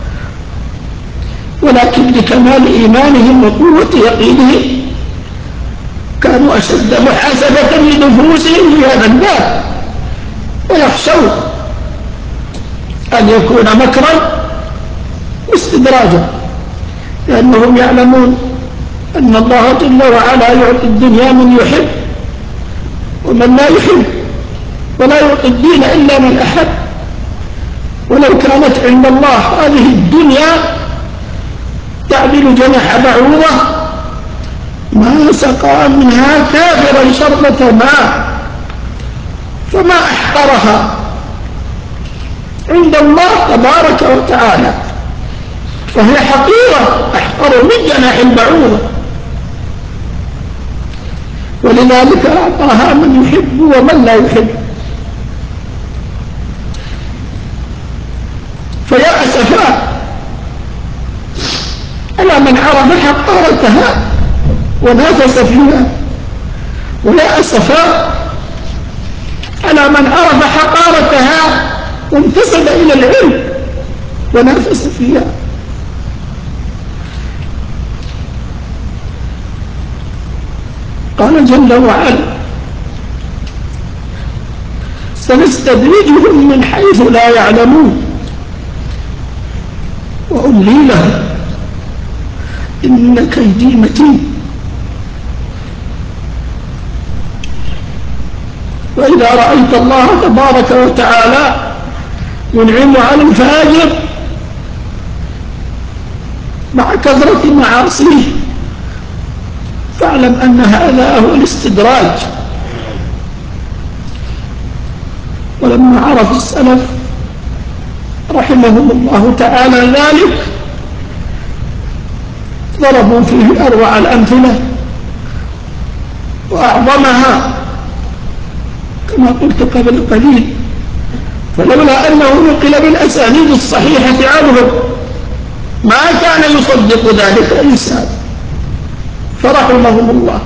ولكن لكمال إيمانهم وقوة يقينهم كانوا أشد محاسبة لنفوسهم في هذا الباب، ويخشون أن يكون مكرا واستدراجا، لأنهم يعلمون أن الله جل وعلا يعطي الدنيا من يحب ومن لا يحب، ولا يعطي الدين إلا من أحب. ولو كانت عند الله هذه الدنيا تعدل جناح بعوضة ما سقى منها كافرا شربة ماء، فما أحقرها عند الله تبارك وتعالى، فهي حقيرة أحقر من جناح البعوضة، ولذلك أعطاها من يحب ومن لا يحب. فيا أسفا على من عرف حقارتها ونافس فيها، ويا أسفا على من عرف حقارتها وانتسب إلى العلم ونافس فيها. قال جل وعلا: سنستدرجهم من حيث لا يعلمون وأملي لهم إن كيدي متين. وإذا رأيت الله تبارك وتعالى ينعم على الفاجر مع كثرة معاصيه فاعلم أن هذا هو الاستدراج. ولما عرف السلف رحمهم الله تعالى ذلك ضربوا فيه أروع الأمثلة وأعظمها كما قلت قبل قليل، فلولا أنه نقل بالأسانيد الصحيحة عنهم ما كان يصدق ذلك الإنسان، فرحمهم الله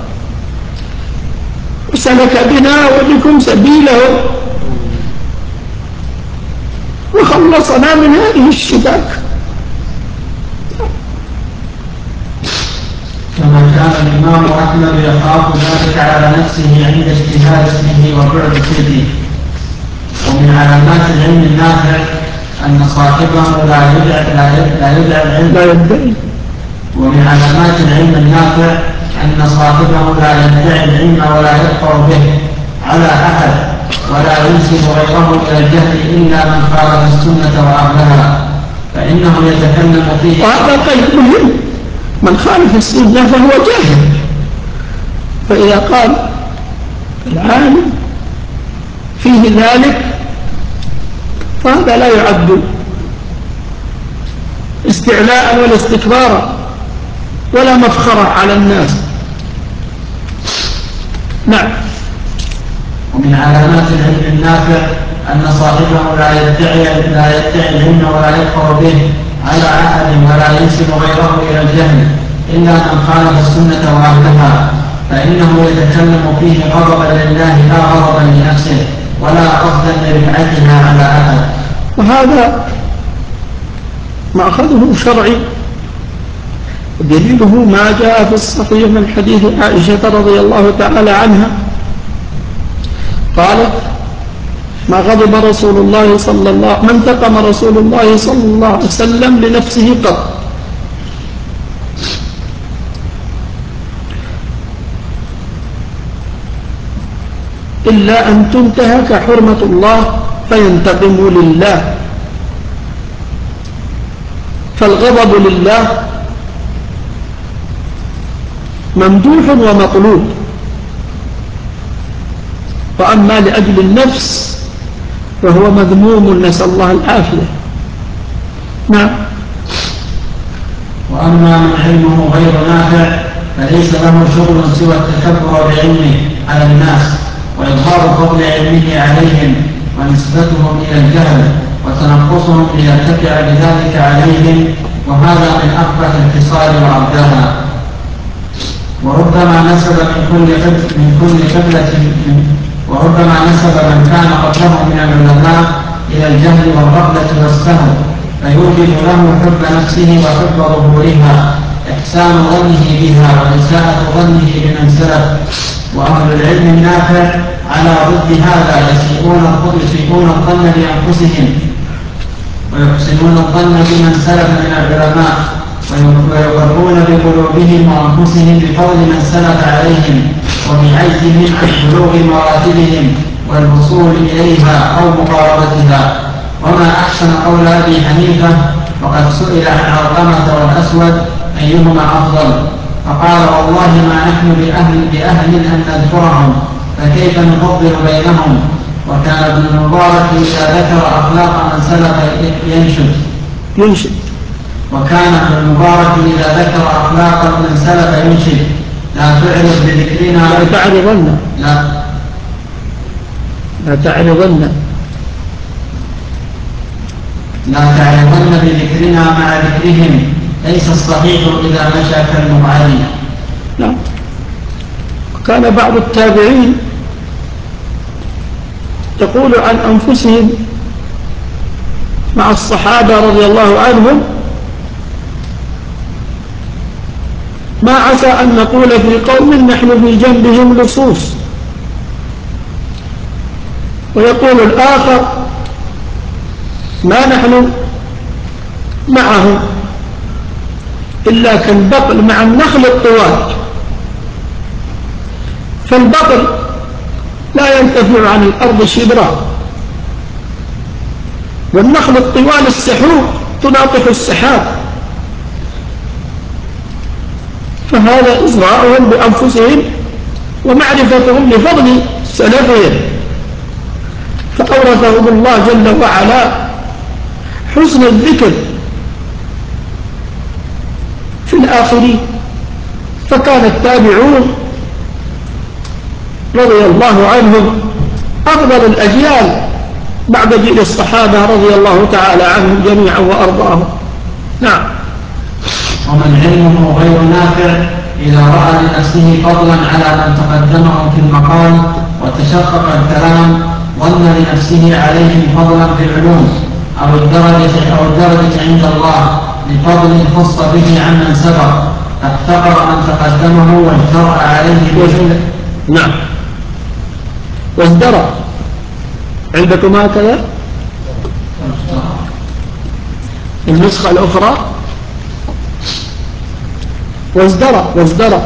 وسلك بنا وبكم سبيله وخلصنا من هذه الشباك. كما كان الإمام أحمد يخاف ذلك على نفسه عند اجتهاد اسمه وبعد سره. ومن علامات العلم النافع أن صاحبه لا يدع لا يدع العلم لا يدعي. ومن علامات العلم النافع أن صاحبه لا يدعي العلم ولا يدفع به على أحد ولا ينسب غيره إلى الجهل إلا من خالف السنة وأهلها، فإنه يتكلم فيه. وهذا قيد مهم، من خالف السنة فهو جاهل. فإذا قال العالم فيه ذلك فهذا لا يعد استعلاء ولا استكبارا ولا مفخرة على الناس. نعم. ومن علامات العلم النافع أن صاحبه لا يدعي لا يدعي العلم ولا يكفر به على أحد ولا ينسب غيره إلى الجهل إلا من خالف السنة وأهلها، فإنه يتكلم فيه غضبا لله لا غضبا لنفسه ولا قصدا لرفعتها على أحد. وهذا مأخذه شرعي، ودليله ما جاء في الصحيح من حديث عائشة رضي الله تعالى عنها قالت: ما غضب رسول الله صلى الله ما انتقم رسول الله صلى الله عليه وسلم لنفسه قط، إلا أن تنتهك حرمة الله فينتقم لله. فالغضب لله ممدوح ومطلوب، وأما لأجل النفس فهو مذموم، نسأل الله العافية. نعم. وأما من علمه غير نافع فليس له شغل سوى التكبر بعلمه على الناس وإظهار فضل علمه عليهم ونسبتهم إلى الجهل وتنقصهم ليرتفع بذلك عليهم، وهذا من أقبح الخصال وأرداها. وربما نسب من كل من كل قبلة وربما نسب من كان قبله من العلماء إلى الجهل والغفلة والسهو، فيوجد له حب نفسه وحب ظهورها، إحسان ظنه بها وإساءة ظنه بمن سلف. وأهل العلم النافع على ضد هذا يسيئون الظن بأنفسهم ويحسنون الظن بمن سلف من العلماء، ويقرون بقلوبهم وأنفسهم بفضل من سلف عليهم وبعجزهم عن بلوغ مراتبهم والوصول إليها أو مقاربتها. وما أحسن قول أبي حنيفة وقد سئل عن علقمة والأسود أيهما أفضل، فقال والله ما نحن بأهل, بأهل أن نذكرهم، فكيف نفضل بينهم. وكان ابن المبارك إذا ذكر أخلاق من سلف ينشد ينشد وكان ابن المبارك إذا ذكر أخلاق من سلف ينشد لا تعرض بذكرنا لا تعرضن لا لا تعرضن لا تعرضن بذكرنا مع ذكرهم، ليس الصحيح إذا مشى كالمبعد. نعم. وكان بعض التابعين يقول عن أنفسهم مع الصحابة رضي الله عنهم ما عسى أن نقول في قوم نحن في جنبهم لصوص، ويقول الآخر ما نحن معهم إلا كالبقل مع النخل الطوال، فالبقل لا ينتفع عن الأرض شبرا، والنخل الطوال السحوب تناطح السحاب. فهذا إصغاؤهم بأنفسهم ومعرفتهم لفضل سلفهم، فأورثهم الله جل وعلا حسن الذكر في الآخرين. فكان التابعون رضي الله عنهم أفضل الأجيال بعد جيل الصحابة رضي الله تعالى عنهم جميعا وأرضاهم. نعم. ومن علمه غير نافع إذا رأى لنفسه فضلا على من تقدمه في المقال وتشقق الكلام ظن لنفسه عليهم فضلا في العلوم أو الدرجة, أو الدرجة عند الله لفضل خص به عمن سبق، فاحتقر من تقدمه واجترأ عليه وجل. نعم. وازدرى عندكم هكذا النسخة الأخرى وازدرى وازدرى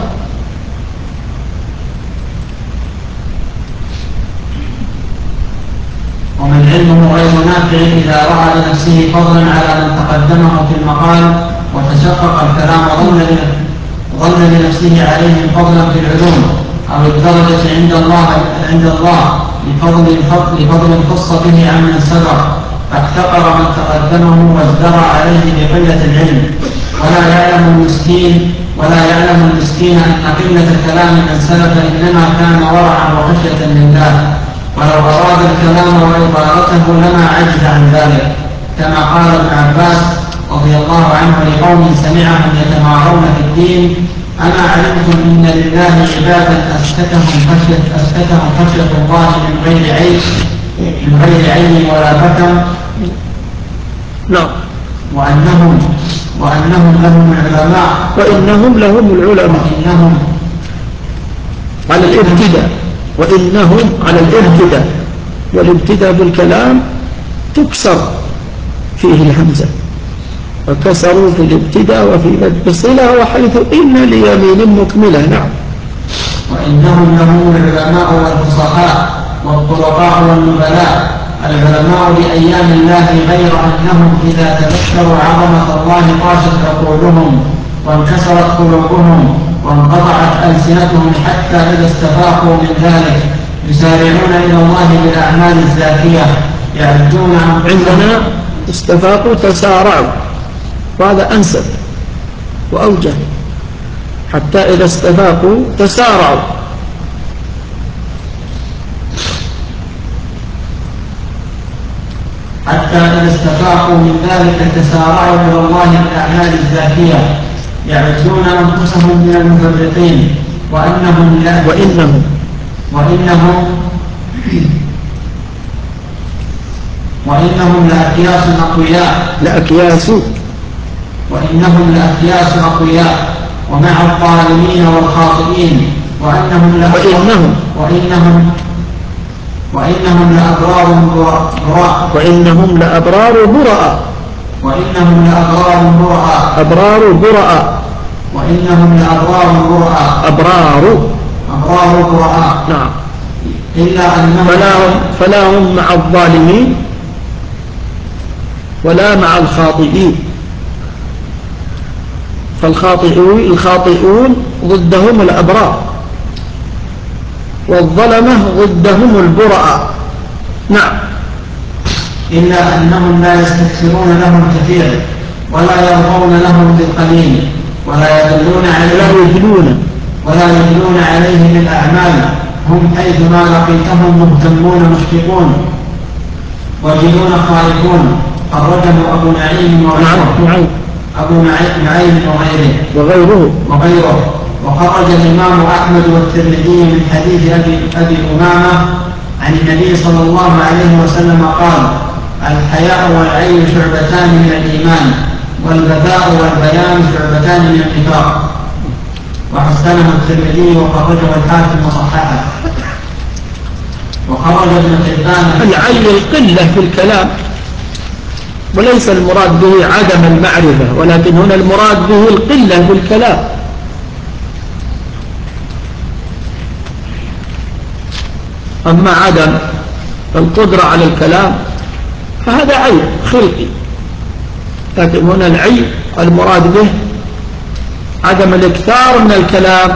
ومن علمه غير نافع إذا رأى لنفسه فضلا على من تقدمه في المقال وتشقق الكلام ظن لنفسه عليهم فضلا في العلوم أو الدرجة عند الله عند الله لفضل لفضل خص به عمن سبق، فاحتقر من تقدمه وازدرى عليه بقلة العلم. ولا يعلم المسكين ولا يعلم المسكين أن قلة كلام من سلف إنما كان ورعا وخشية لله، ولو أراد الكلام وإطالته لما عجز عن ذلك، كما قال ابن عباس رضي الله عنه لقوم سمعهم يتمارون في الدين: أما علمتم إن لله عبادا أسكتهم خشية أسكتهم خشية الله من غير عين من غير عين ولا فكر. نعم. وأنهم وأنهم لهم العلماء وإنهم لهم العلماء وإنهم على الابتداء وإنهم على الابتداء، والابتداء بالكلام تكسر فيه الهمزة، وكسروا في الابتداء وفي مد الصلة وحيث إن ليمين مكملة. نعم. وإنهم لهم العلماء والفصحاء والطلقاء والنبلاء، العلماء بأيام الله، غير أنهم إذا تذكروا عظمة الله طاشت عقولهم وانكسرت قلوبهم وانقطعت ألسنتهم، حتى إذا استفاقوا من ذلك يسارعون إلى الله بالأعمال الزاكية، يعدون عندنا استفاقوا تسارعوا وهذا أنسب وأوجه، حتى إذا استفاقوا تسارعوا. حتى إذا استفاقوا من ذلك تسارعوا إلى الله بالأعمال الزاكية يعزون أنفسهم من المفرطين وأنهم وإنهم وإنهم وإنهم لأكياس أقوياء لأكياس وإنهم لأكياس أقوياء ومع الظالمين والخاطئين وأنهم وإنهم وإنهم وإنهم لأبرار براء وإنهم لأبرار براء وإنهم لأبرار براء أبرار براء وإنهم لأبرار براء أبرار أبرار براء نعم. إلا أنهم فلا هم, فلا هم مع الظالمين ولا مع الخاطئين، فالخاطئون الخاطئون ضدهم الأبرار، والظلمة ضدهم البراء. نعم. إلا أنهم لا يستكثرون لهم كثير ولا يرضون لهم بالقليل ولا يدلون عليه يدلون ولا يدلون عليه بالأعمال. هم حيثما لقيتهم مهتمون مشفقون وجلون خائفون. خرجه أبو نعيم وغيره أبو نعيم وغيره وغيره وغيره وخرج الإمام أحمد والترمذي من حديث أبي, أبي أمامة عن النبي صلى الله عليه وسلم قال: الحياء والعين شعبتان من الإيمان والبذاء والبيان شعبتان من النفاق. وحسنه الترمذي وخرجه الحاكم وصححه. وخرج ابن حبان. العين القلة في الكلام، وليس المراد به عدم المعرفة، ولكن هنا المراد به القلة في الكلام. أما عدم القدرة على الكلام فهذا عيب خلقي، لكن هنا العيب المراد به عدم الاكثار من الكلام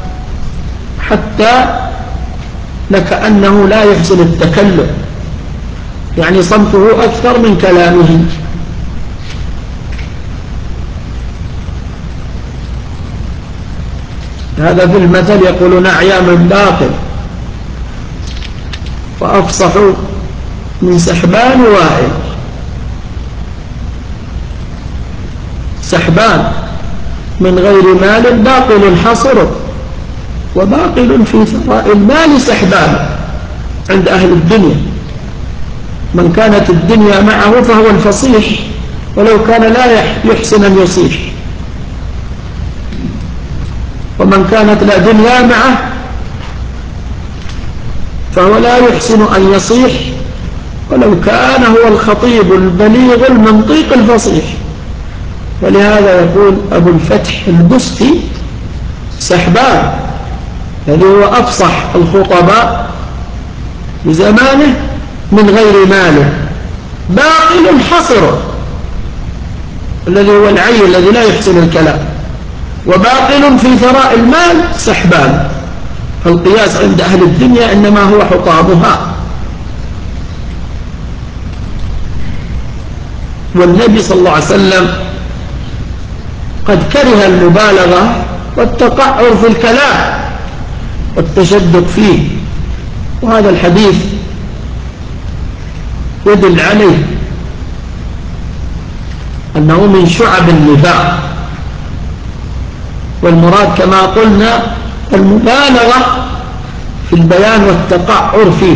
حتى لكأنه لا يحسن التكلم، يعني صمته أكثر من كلامه. هذا في المثل يقولون أعيام باطل وأفصح من سحبان واعي. سحبان من غير مال باطل حصره، وباطل في ثراء المال سحبان عند أهل الدنيا. من كانت الدنيا معه فهو الفصيح، ولو كان لا يحسن أن يصيح. ومن كانت لا دنيا معه فهو لا يحسن أن يصيح، ولو كان هو الخطيب البليغ المنطيق الفصيح. ولهذا يقول أبو الفتح البستي: سحبان الذي هو أفصح الخطباء بزمانه من غير ماله، باطل حصر الذي هو العي الذي لا يحسن الكلام، وباطل في ثراء المال سحبان. فالقياس عند أهل الدنيا إنما هو حطامها. والنبي صلى الله عليه وسلم قد كره المبالغة والتقعر في الكلام والتشدد فيه، وهذا الحديث يدل عليه أنه من شعب النفاق. والمراد كما قلنا المبالغة في البيان والتقعر فيه.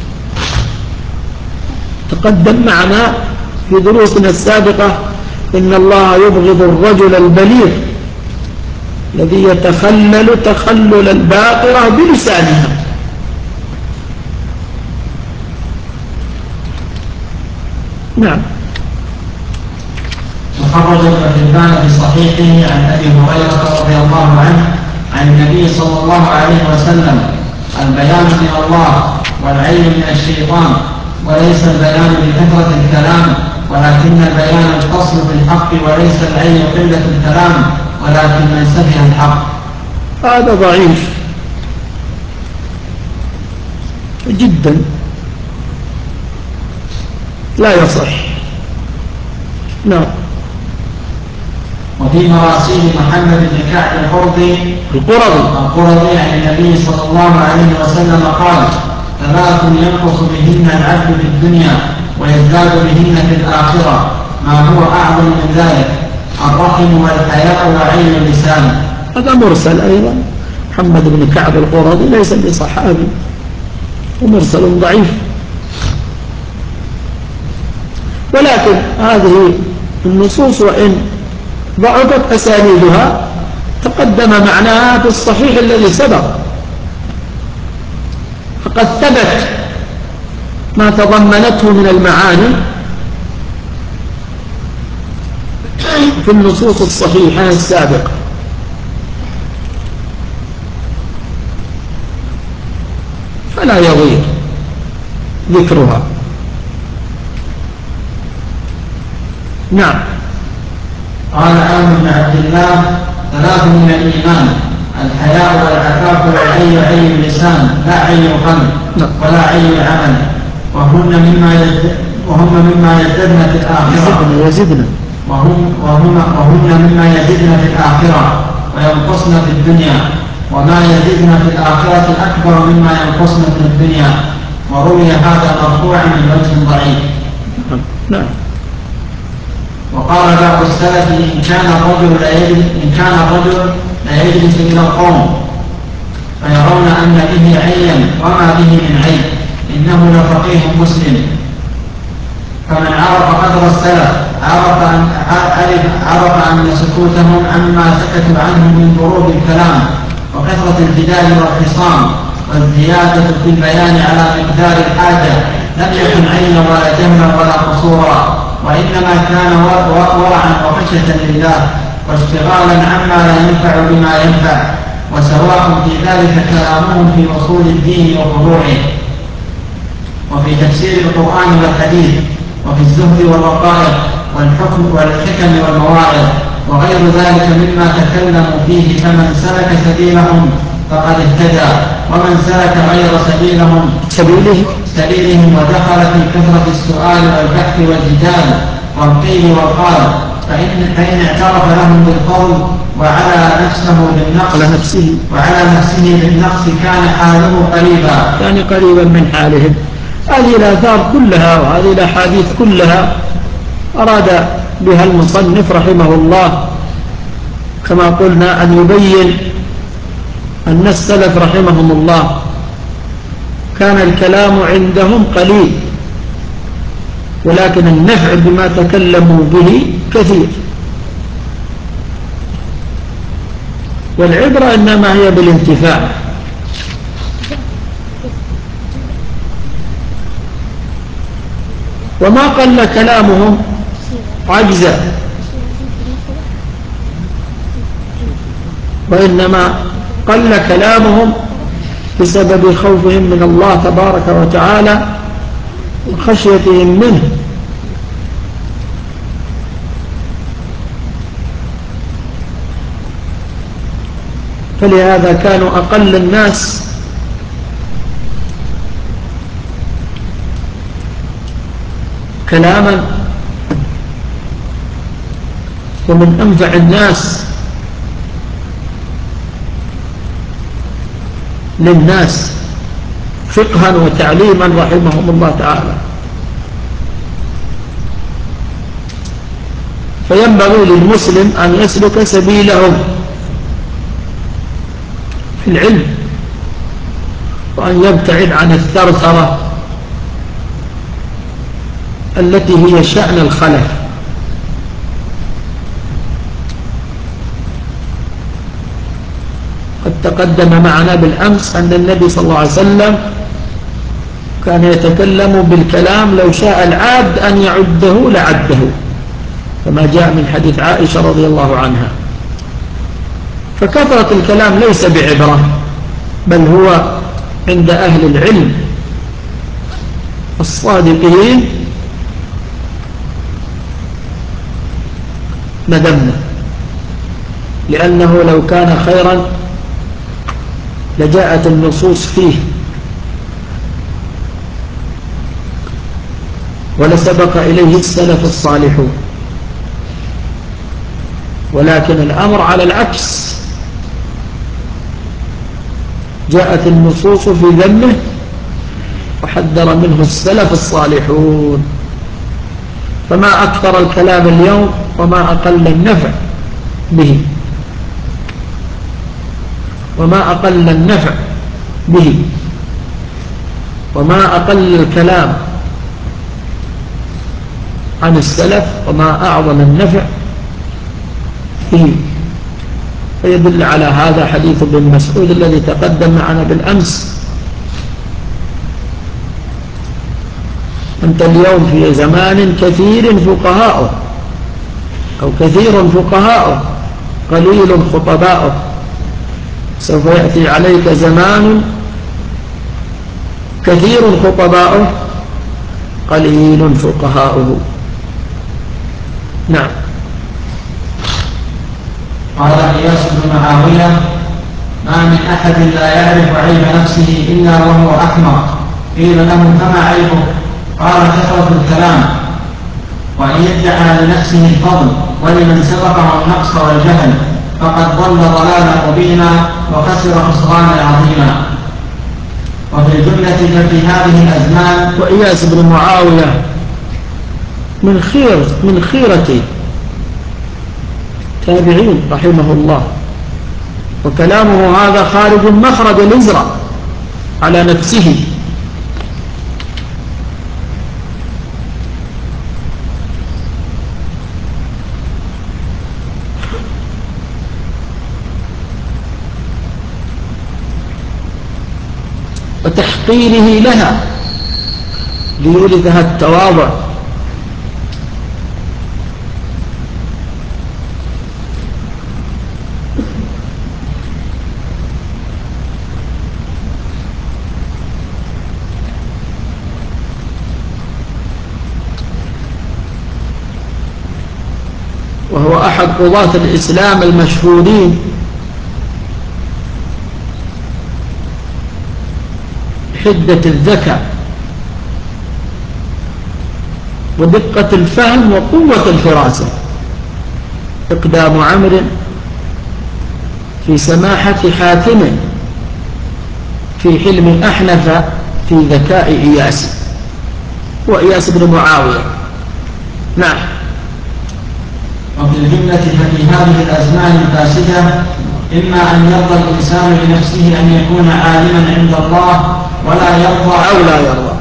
تقدم معنا في دروسنا السابقة إن الله يبغض الرجل البليغ الذي يتخلل تخلل الباقرة بلسانها. نعم. وخرج ابن حبان في صحيحه عن أبي هريرة رضي الله عنه عن النبي صلى الله عليه وسلم: البيان من الله والعلم من الشيطان، وليس البيان بكثرة الكلام ولكن البيان الأصل في الحق، وليس العلم قلة الكلام ولكن من سفه الحق. هذا ضعيف جدا لا يصح. نعم. وفي مراسيل محمد بن كعب القرظي القرظي القرظي عن النبي صلى الله عليه وسلم قال: ثلاث ينقص بهن العبد في الدنيا ويزداد بهن في الآخرة ما هو أعظم من ذلك: الرحم والحياء وعين اللسان. هذا مرسل أيضا. محمد بن كعب القرظي ليس بصحابي ومرسل ضعيف، ولكن هذه النصوص وإن ضعفت أسانيدها تقدم معناها في الصحيح الذي سبق، فقد ثبت ما تضمنته من المعاني في النصوص الصحيحة السابقة. فلا يضيع ذكرها. نعم. قال عامر بن عبد الله: ثلاث من الإيمان: الحياء والعفاف والعي عي اللسان لا عي القلب ولا عي العمل، وهن مما يزد وهن مما يزدن في الآخرة يزدن وهم وهم وهن مما يزدن في الآخرة وينقصن في الدنيا، وما يزدن في الآخرة أكبر مما ينقصن في الدنيا. وروي هذا مرفوعا من وجه ضعيف. نعم. وقال بعض السلف: إن كان الرجل لا يجلس إن كان الرجل لا يجلس إلى القوم فيرون أن به عيا وما به من عيب إنه لفقيه مسلم. فمن عرف قدر السلف عرف أن, عرف, عرف أن سكوتهم عما سكتوا عنه من ضروب الكلام وكثرة الجدال والخصام والزيادة في البيان على مقدار الحاجة لم يكن عينا ولا جهلا ولا قصورا، وإنما كان ورعا وخشية لله واشتغالا عما لا ينفع بما ينفع، وسواء في ذلك كلامهم في أصول الدين وفروعه، وفي تفسير القرآن والحديث، وفي الزهد والوقائع والحكم والحكم والمواعظ وغير ذلك مما تكلموا فيه. فمن سلك سبيلهم فقد اهتدى، ومن سلك غير سبيلهم سبيله سبيلهم ودخل في كثرة السؤال والبحث والجدال والقيل والقال فإن, فإن اعترف لهم بالقول وعلى نفسه بالنقص على نفسه وعلى نفسه بالنقص كان حاله قريبا يعني قريبا من حالهم. هذه الآثار كلها وهذه الأحاديث كلها أراد بها المصنف رحمه الله كما قلنا أن يبين أن السلف رحمهم الله كان الكلام عندهم قليل، ولكن النفع بما تكلموا به كثير، والعبرة إنما هي بالانتفاع. وما قل كلامهم عجزا، وإنما قل كلامهم بسبب خوفهم من الله تبارك وتعالى وخشيتهم منه. فلهذا كانوا أقل الناس كلاما ومن أنفع الناس للناس فقها وتعليما رحمهم الله تعالى. فينبغي للمسلم أن يسلك سبيلهم في العلم، وأن يبتعد عن الثرثرة التي هي شأن الخلف. قد تقدم معنا بالأمس أن النبي صلى الله عليه وسلم كان يتكلم بالكلام لو شاء العبد أن يعده لعده، كما جاء من حديث عائشة رضي الله عنها. فكثرة الكلام ليس بعبرة، بل هو عند أهل العلم الصادقين مذمة، لأنه لو كان خيرا لجاءت النصوص فيه ولسبق إليه السلف الصالحون. ولكن الأمر على العكس، جاءت النصوص في ذمه وحذر منه السلف الصالحون. فما أكثر الكلام اليوم وما أقل النفع به، وما أقل النفع به، وما أقل الكلام عن السلف وما أعظم النفع به. فيدل على هذا حديث ابن مسعود الذي تقدم معنا بالأمس. أنت اليوم في زمان كثير فقهاؤه أو كثير فقهاؤه قليل خطباؤه. سوف يأتي عليك زمان كثير خطباؤه قليل فقهاؤه. نعم. قال إياس بن معاوية: ما من أحد لا يعرف عيب نفسه إلا وهو أحمق. قيل له: فما عيبه؟ قال: كثرة الكلام، وأن يدعى لنفسه الفضل، ولمن سبقه النقص والجهل فقد ضل ضلالا مبينا وخسر خسرانا عظيما. وفي الجملة ففي هذه الأزمان. وإياس بن معاوية من خير من خيرة تابعين رحمه الله، وكلامه هذا خارج مخرج الإزرع على نفسه. وتحقيره لها ليورثها التواضع. وهو أحد قضاة الإسلام المشهورين حدة الذكاء ودقة الفهم وقوة الفراسة. إقدام عمرو في سماحة حاتم، في حلم أحنف، في ذكاء إياس وإياس بن معاوية. نعم. وفي الجملة ففي هذه الأزمان الفاسدة إما أن يرضى الإنسان لنفسه أن يكون عالما عند الله ولا يرضى أو لا يرضى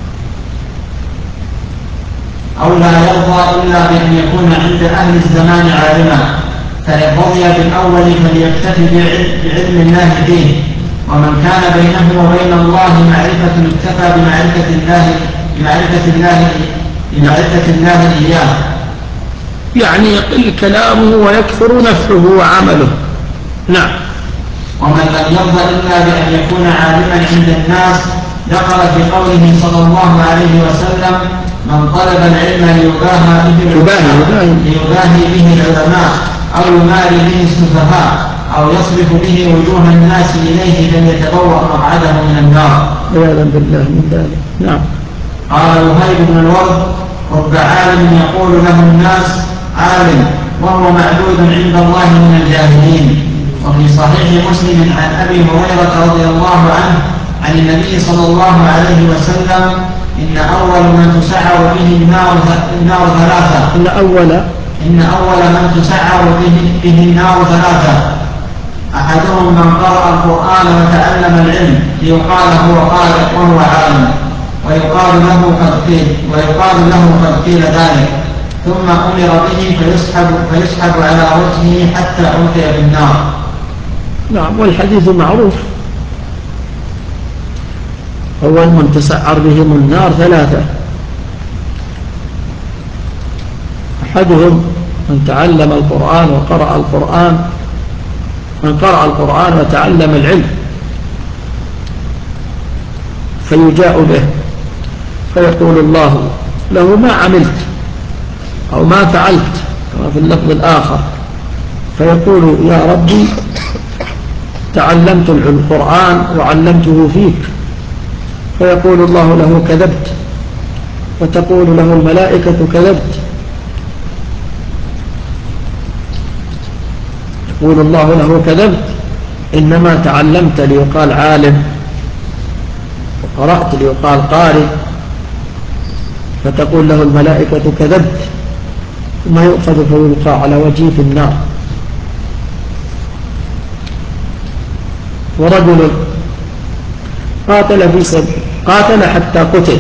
أو لا يرضى إلا بأن يكون عند أهل الزمان عالما، فإن رضي بالأول فليكتفي بعلم الله فيه، ومن كان بينه وبين الله معرفة اكتفى بمعرفة الله بمعرفة الله بمعرفة الله إياه. يعني يقل كلامه ويكثر نفعه وعمله. نعم. ومن لم يرضى إلا بأن يكون عالما عند الناس دخل في قوله صلى الله عليه وسلم: من طلب العلم ليباهي به ليباهي به العلماء أو يماري به السفهاء أو يصرف به وجوه الناس إليه فليتبوأ مقعده من النار. عياذا بالله من ذلك. نعم. قال وهيب بن الورد: رب عالم يقول له الناس عالم وهو معبود عند الله من الجاهلين. وفي صحيح مسلم عن أبي هريرة رضي الله عنه عن النبي صلى الله عليه وسلم: إن أول من تسعر به النار النار ثلاثة. إن أول إن أول من تسعر به, به النار ثلاثة: أحدهم من قرأ القرآن وتعلم العلم ليقال هو قارئ وهو عالم، ويقال له قد قيل ويقال له قد قيل ذلك، ثم أمر به فيسحب فيسحب على وجهه حتى ألقي في النار. نعم. والحديث معروف. أول من تسعر بهم النار ثلاثة: أحدهم من تعلم القرآن وقرأ القرآن من قرأ القرآن وتعلم العلم فيجاء به فيقول الله له: ما عملت أو ما فعلت، كما في اللفظ الآخر، فيقول: يا ربي تعلمت القرآن وعلمته فيك، فيقول الله له: كذبت، وتقول له الملائكة: كذبت. يقول الله له كذبت، إنما تعلمت ليقال عالم، وقرأت ليقال قارئ، فتقول له الملائكة كذبت، ثم يؤخذ فيلقى على وجهه في النار. ورجل قاتل في سبيل قاتل حتى قتل،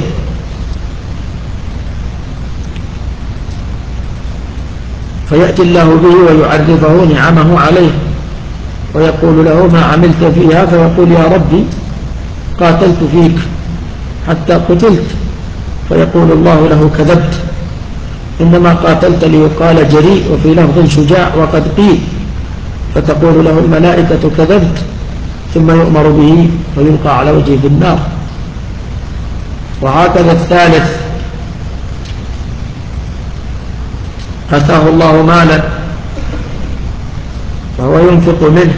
فيأتي الله به ويعرفه نعمه عليه ويقول له ما عملت فيها، فيقول يا ربي قاتلت فيك حتى قتلت، فيقول الله له كذبت، إنما قاتلت ليقال جريء، وفي لفظ شجاع وقد قيل، فتقول له الملائكة كذبت، ثم يؤمر به فيلقى على وجهه في النار. وهكذا الثالث أتاه الله مالا فهو ينفق منه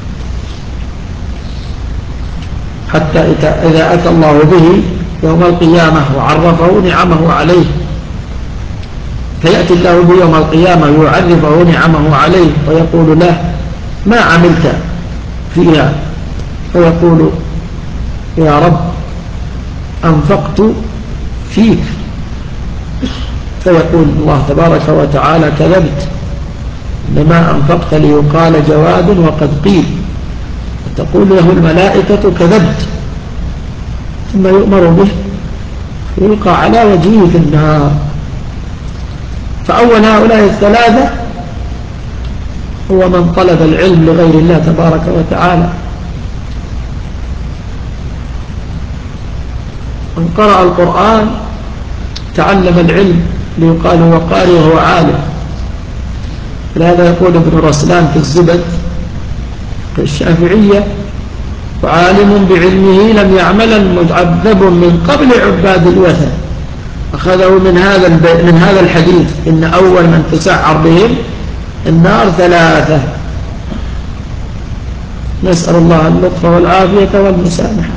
حتى إذا أتى الله به يوم القيامة وعرفه نعمه عليه، فيأتي الله به يوم القيامة ويعرفه نعمه عليه ويقول له ما عملت فيها، فيقول يا رب أنفقت فيك، فيقول الله تبارك وتعالى كذبت، إنما أنفقت ليقال جواد وقد قيل، فتقول له الملائكة كذبت، ثم يؤمر به يلقى على وجهه في النار. فأول هؤلاء الثلاثة هو من طلب العلم لغير الله تبارك وتعالى، من قرأ القرآن تعلم العلم ليقال هو قارئ وهو عالم. لهذا يقول ابن رسلان في الزبد في الشافعية وعالم بعلمه لم يعمل معذب من قبل عباد الوثن، أخذه من هذا من هذا الحديث إن أول من تسعر بهم النار ثلاثة. نسأل الله اللطف والعافية والمسامحة.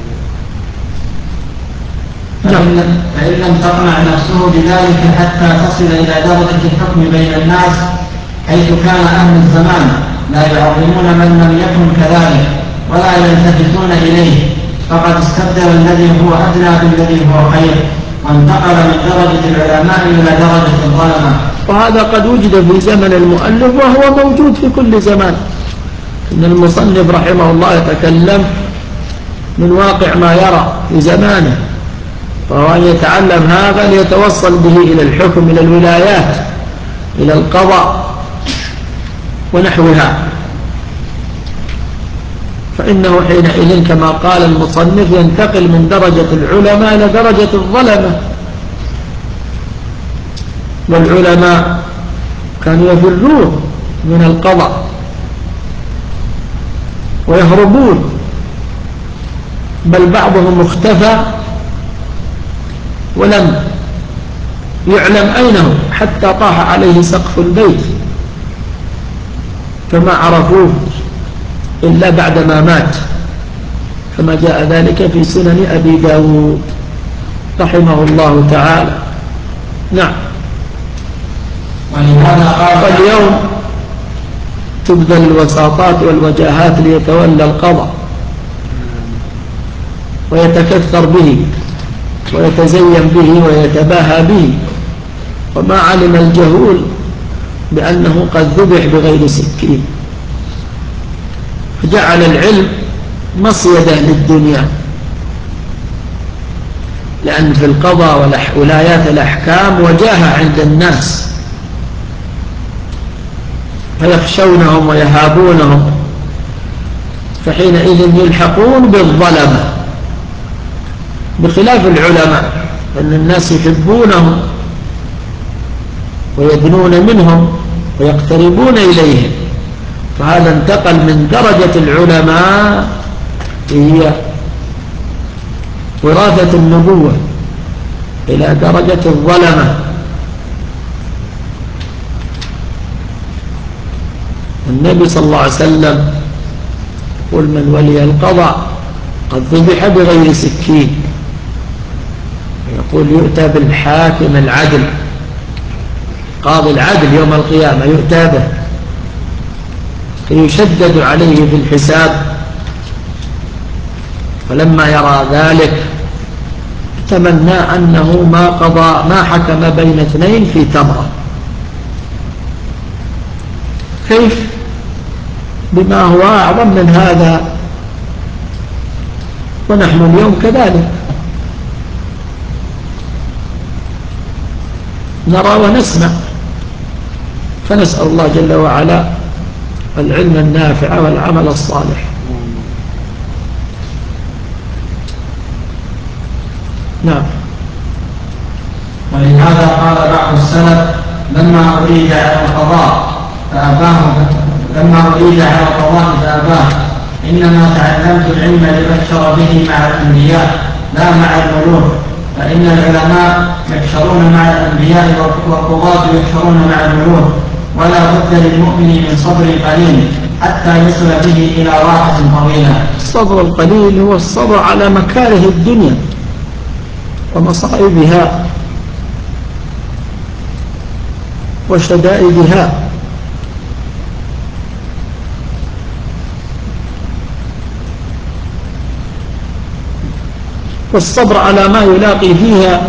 فإن, فإن لم تقنع نفسه بذلك حتى تصل إلى درجة الحكم بين الناس، حيث كان أهل الزمان لا يعظمون من لم يكن كذلك ولا يلتفتون إليه، فقد استبدل الذي هو أدنى بالذي هو خير، وانتقل من درجة العلماء إلى درجة الظلمة. وهذا قد وجد في زمن المؤلف وهو موجود في كل زمان. إن المصنف رحمه الله يتكلم من واقع ما يرى في زمانه، فهو أن يتعلم هذا ليتوصل به إلى الحكم، إلى الولايات، إلى القضاء ونحوها، فإنه حينئذ كما قال المصنف ينتقل من درجة العلماء إلى درجة الظلمة. والعلماء كانوا يفرون من القضاء ويهربون، بل بعضهم اختفى ولم يعلم أين هو حتى طاح عليه سقف البيت فما عرفوه إلا بعدما مات، كما جاء ذلك في سنن أبي داود رحمه الله تعالى. نعم. واليوم تبذل الوساطات والوجاهات ليتولى القضاء ويتكثر به ويتزين به ويتباهى به، وما علم الجهول بأنه قد ذبح بغير سكين، فجعل العلم مصيدة للدنيا، لأن في القضاء ولايات الأحكام وجاهة عند الناس فيخشونهم ويهابونهم، فحينئذ يلحقون بالظلمة، بخلاف العلماء أن الناس يحبونهم ويدنون منهم ويقتربون إليهم، فهذا انتقل من درجة العلماء هي وراثة النبوة إلى درجة الظلمة. النبي صلى الله عليه وسلم يقول من ولي القضاء قد ذبح بغير سكين، يقول يؤتى بالحاكم العدل، قاضي العدل يوم القيامة يؤتى به فيشدد عليه في الحساب. فلما يرى ذلك تمنى أنه ما قضى ما حكم بين اثنين في تمرة. كيف بما هو أعظم من هذا؟ ونحن اليوم كذلك نرى ونسمع. فنسأل الله جل وعلا العلم النافع والعمل الصالح. نعم. ولهذا قال بعض السلف لما أريد على القضاء فأباه لما أريد على القضاء فأباه إنما تعلمت العلم لأبشر به مع الأنبياء لا مع الملوك، فإن العلماء يحشرون مع الأنبياء والقضاة يحشرون مع الملوك، ولا بد للمؤمن من صبر قليل حتى يصل به إلى راحة طويلة. الصبر القليل هو الصبر على مكاره الدنيا ومصائبها وشدائدها، والصبر على ما يلاقي فيها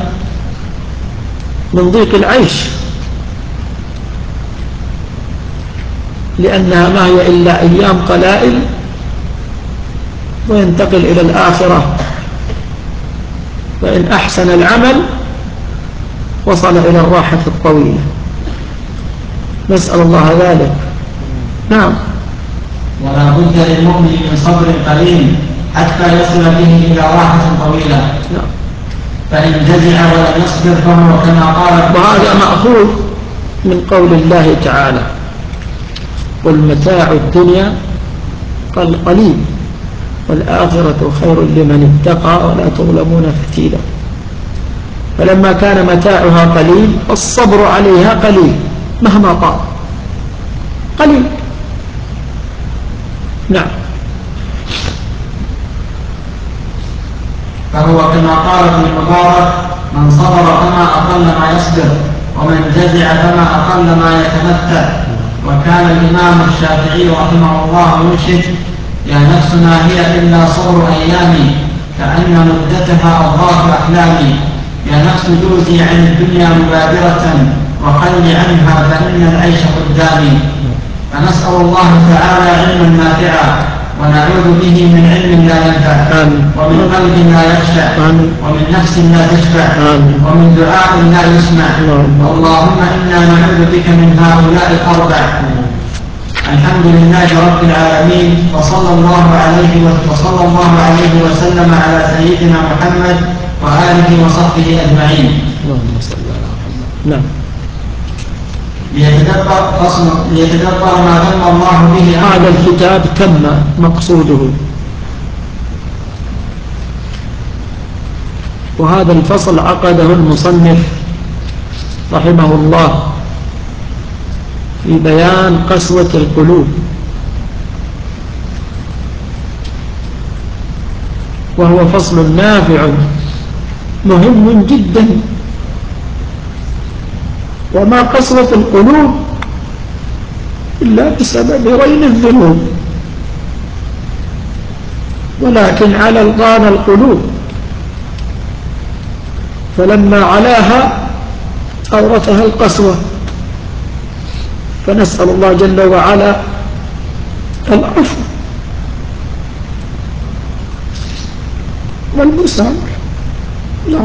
من ضيق العيش، لأنها ما هي إلا أيام قلائل وينتقل إلى الآخرة. فإن أحسن العمل وصل إلى الراحة الطويلة، نسأل الله ذلك. نعم. ولا بد للمؤمن من صبر قليل حتى يصل به إلى راحة طويلة. نعم. فإن جزع ولم يصبر فهو كما قال. وهذا مأخوذ من قول الله تعالى قل متاع الدنيا قليل والآخرة خير لمن اتقى ولا تظلمون فتيلا. فلما كان متاعها قليل الصبر عليها قليل مهما طال، قليل. نعم. فهو كما قال ابن المبارك من صبر فما أقل ما يصبر، ومن جزع فما أقل ما يتمتع. وكان الإمام الشافعي رحمه الله يرشد يا نفس ما هي إلا صبر أيامي كأن مدتها أضغاث أحلامي. يا نفس جوزي عن الدنيا مبادرة وخل عنها فإن العيش قدامي. فنسأل الله تعالى علما نافعا ونعوذ به من علم لا ينفع، ومن قلب لا يخشع، ومن نفس لا تشبع، ومن دعاء لا يسمع. اللهم إنا نعوذ بك من هؤلاء الأربع. الحمد لله رب العالمين، وصلى الله عليه وصلى الله عليه وسلم على سيدنا محمد وآله وصحبه أجمعين. اللهم صل على محمد. نعم. ليتدبر فصل ليتدبر ما ذم الله به. هذا الكتاب تم مقصوده، وهذا الفصل عقده المصنف رحمه الله في بيان قسوة القلوب، وهو فصل نافع مهم جدا. وما قسوة القلوب إلا بسبب رين الذنوب، ولكن على الغان القلوب، فلما علاها أورثها القسوة. فنسأل الله جل وعلا العفو والمسامحة. نعم.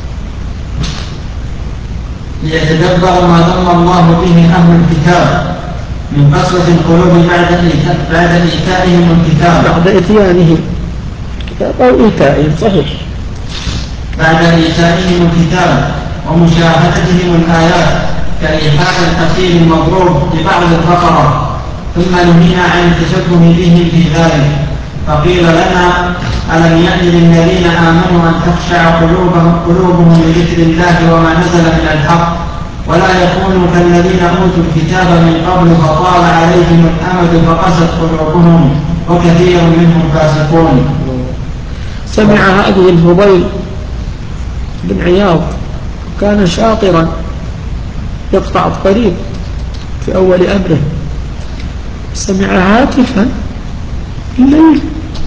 ليتدبر ما ذم الله به أهل الكتاب من قسوة القلوب بعد بعد إيتائهم الكتاب بعد إتيانهم أو إيتائهم، صحيح، بعد إيتائهم الكتاب ومشاهدتهم الآيات كإيحاء القتيل المضروب لبعض البقرة، ثم نهينا عن التشبه بهم في ذلك. فقيل لنا ألم يأن للذين آمنوا أن تخشع قلوبهم, قلوبهم لذكر الله وما نزل من الحق، ولا يكونوا كالذين أوتوا الكتاب من قبل فطال عليهم الأمد فقست قلوبهم وكثير منهم فاسقون. سمع هذه الفضيل بن عياض، كان شاطرا يقطع الطريق في أول أمره، سمع هاتفا الليل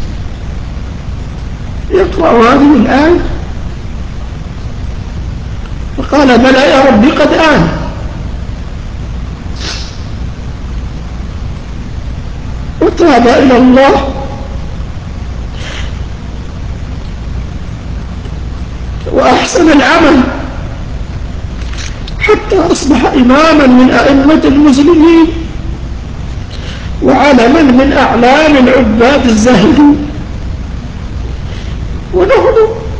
يقرأ هذه الآية فقال بلى يا ربي قد آن. وتاب إلى الله وأحسن العمل حتى أصبح إماما من أئمة المسلمين وعلما من أعلام العباد الزاهدين. ونحن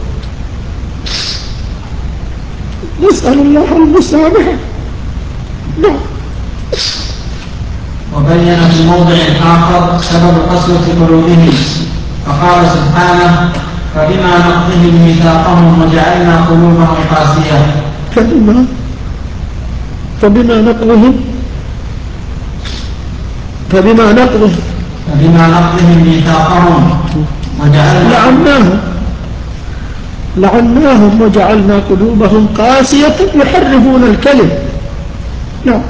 نسأل الله المسامحة. نعم. وبين في موضع آخر سبب قسوة قلوبهم فقال سبحانه فبما نقضهم ميثاقهم وجعلنا قلوبهم قاسية. فبما فبما نقضهم فبما نقضهم فبما نقضهم ميثاقهم وجعلنا لعناهم لعناهم وجعلنا قلوبهم قاسية يحرفون الكلم. نعم.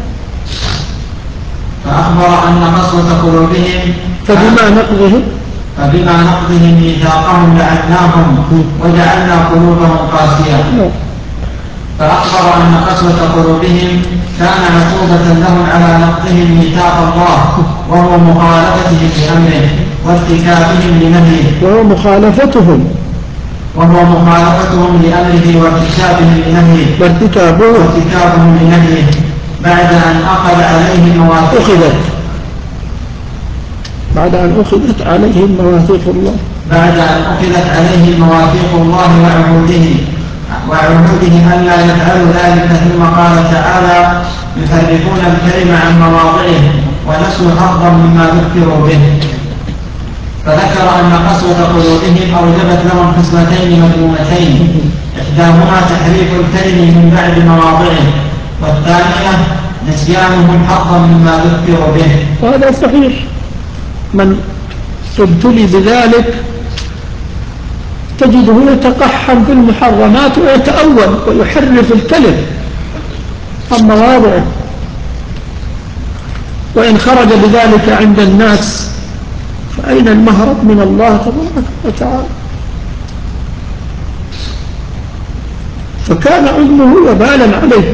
فأخبر أن قسوة قلوبهم فبما نقضهم فبما نقضهم ميثاقهم لعناهم وجعلنا قلوبهم قاسية. نعم. فأخبر أن قسوة قلوبهم كان عقوبة لهم على نقضهم ميثاق الله وهو مخالفتهم لأمره وارتكابهم لنهيه وهو مخالفتهم وهو مخالفتهم لأمره وارتكابهم لنهيه وارتكابه وارتكابهم لنهيه بعد أن أخذ عليهم مواثيق أخذت بعد أن أخذت عليهم مواثيق الله بعد أن أخذت عليهم مواثيق الله وعهوده وعهوده أن لا يفعلوا ذلك. ثم قال تعالى يحرفون الكلم عن مواضعه ونسوا حظا مما ذكروا به. فذكر أن قسوة قلوبهم أوجبت لهم خصلتين مذمومتين إحداهما تحريف الكلم من بعد مواضعه والثانية نسيانهم حظا مما ذكروا به. وهذا صحيح. من ابتلي بذلك تجده يتقحم في المحرمات ويتأول ويحرف الكلم عن مواضعه وإن خرج بذلك عند الناس فأين المهرب من الله تبارك وتعالى. فكان علمه وبالا عليه.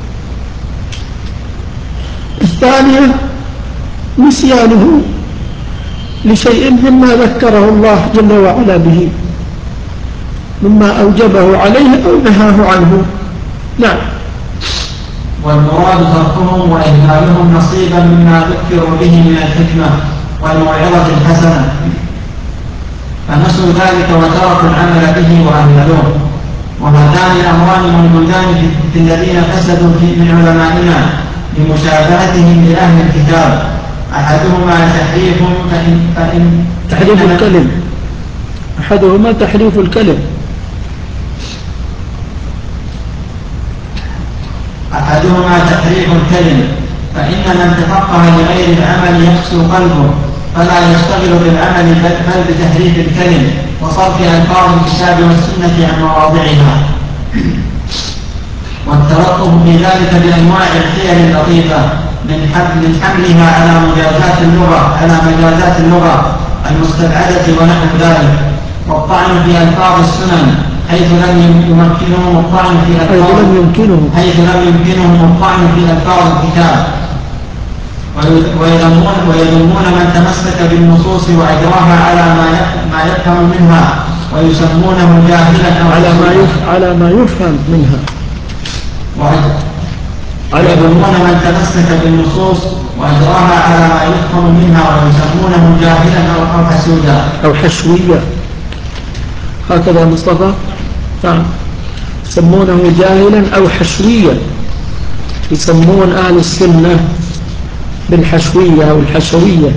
الثانية نسيانه لشيء مما ذكره الله جل وعلا به مما أوجبه عليه أو نهاه عنه. نعم. والمراد تركهم وإهمالهم نصيبا مما ذكروا به من الحكمة والموعظة الحسنة فنسوا ذلك وتركوا العمل به وأهملوه. وهذان الأمران موجودان في الذين فسدوا من علمائنا بمشابهتهم لأهل الكتاب. أحدهما تحريف فإن, فإن تحريف الكلم أحدهما تحريف الكلم أحدهما تحريف الكلم فإن من تفقه لغير العمل يقسو قلبه فلا يشتغل بالعمل بل بتحريف الكلم وصرف ألفاظ الكتاب والسنة عن مواضعها والترقب في ذلك بأنواع الحيل اللطيفة من حملها على مجازات اللغة على مجازات اللغة المستبعدة ونحو ذلك والطعن في ألفاظ السنن حيث لم يمكنهم الطعن في ألفاظ حيث لم يمكنهم الطعن في ألفاظ الكتاب ويذمون ويذمون من تمسك بالنصوص وأجراها على ما يفهم منها ويسمونه جاهلا أو على ما على ما يفهم منها ويذمون من تمسك بالنصوص وأجراها على ما يفهم منها ويسمونه جاهلا أو حسودا أو حشويا. هكذا مصطفى. نعم. يسمونه جاهلا أو حشويا. يسمون أهل السنة بالحشوية أو الحشوية.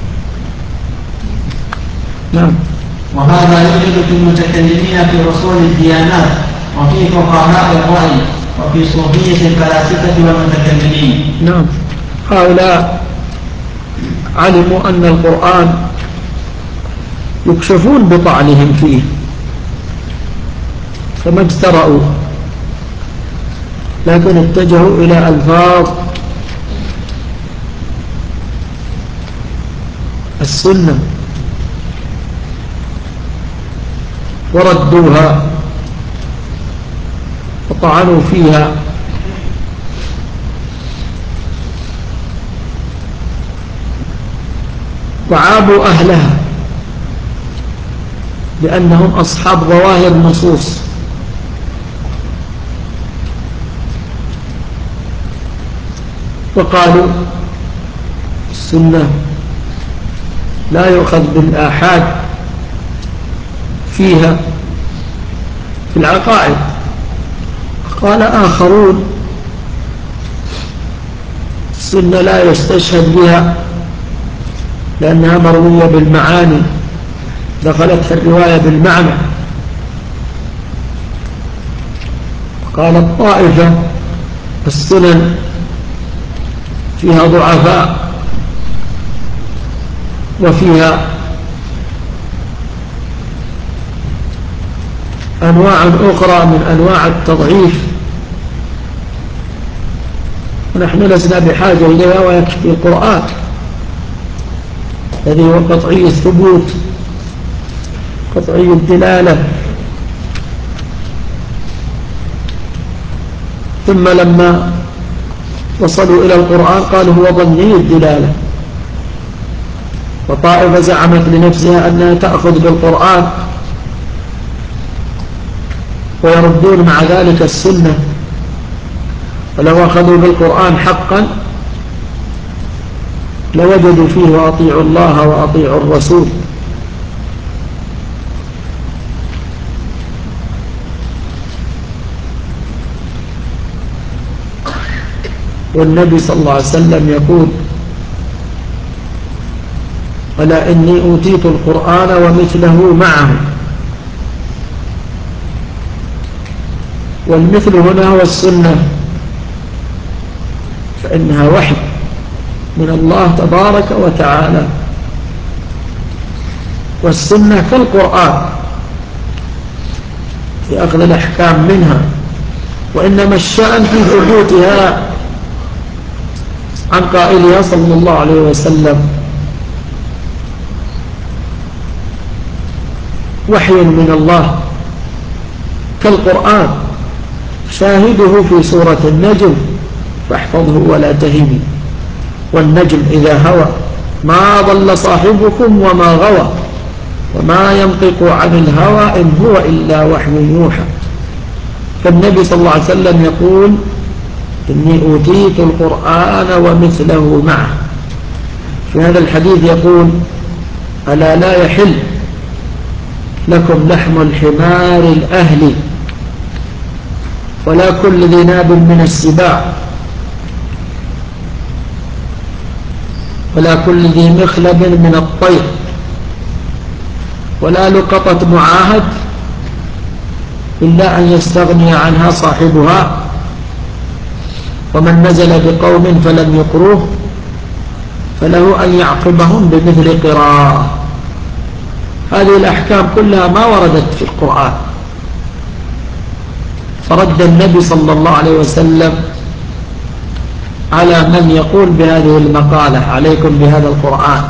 نعم. وهذا يوجد في المتكلمين في أصول الديانات وفي فقهاء الرأي وفي صوفية الفلاسفة والمتكلمين. نعم. هؤلاء علموا أن القرآن يكشفون بطعنهم فيه فما اجترأوا لكن اتجهوا إلى ألفاظ السنة وردوها وطعنوا فيها وعابوا أهلها لأنهم أصحاب ظواهر نصوص. وقالوا السنة لا يؤخذ بالآحاد فيها في العقائد. قال آخرون السنة لا يستشهد بها لأنها مروية بالمعاني، دخلت في الرواية بالمعنى. قال الطائفة السنن فيها ضعفاء وفيها أنواع أخرى من أنواع التضعيف ونحن لسنا بحاجة إليها، ويكفي القرآن الذي هو قطعي الثبوت قطعي الدلالة. ثم لما وصلوا إلى القرآن قالوا هو ظني الدلالة، وطائفة زعمت لنفسها أنها تأخذ بالقرآن ويردون مع ذلك السنة، ولو أخذوا بالقرآن حقا لوجدوا فيه وأطيعوا الله وأطيعوا الرسول. والنبي صلى الله عليه وسلم يقول ألا إني أوتيت القرآن ومثله معه، والمثل هنا هو السنة، فإنها وحي من الله تبارك وتعالى، والسنة كالقرآن في أخذ الأحكام منها، وإنما الشأن في ثبوتها عن قائلها صلى الله عليه وسلم. وحي من الله كالقرآن، شاهده في سورة النجم فاحفظه ولا تهني، والنجم إذا هوى ما ضل صاحبكم وما غوى وما ينطق عن الهوى إن هو إلا وحي يوحى. فالنبي صلى الله عليه وسلم يقول إني أوتيت القرآن ومثله معه. في هذا الحديث يقول ألا لا يحل لكم لحم الحمار الأهلي ولا كل ذي ناب من السباع ولا كل ذي مخلب من الطير ولا لقطة معاهد إلا أن يستغني عنها صاحبها، ومن نزل بقوم فلم يقروه فله أن يعقبهم بمثل قراءة. هذه الأحكام كلها ما وردت في القرآن، فرد النبي صلى الله عليه وسلم على من يقول بهذه المقالة عليكم بهذا القرآن،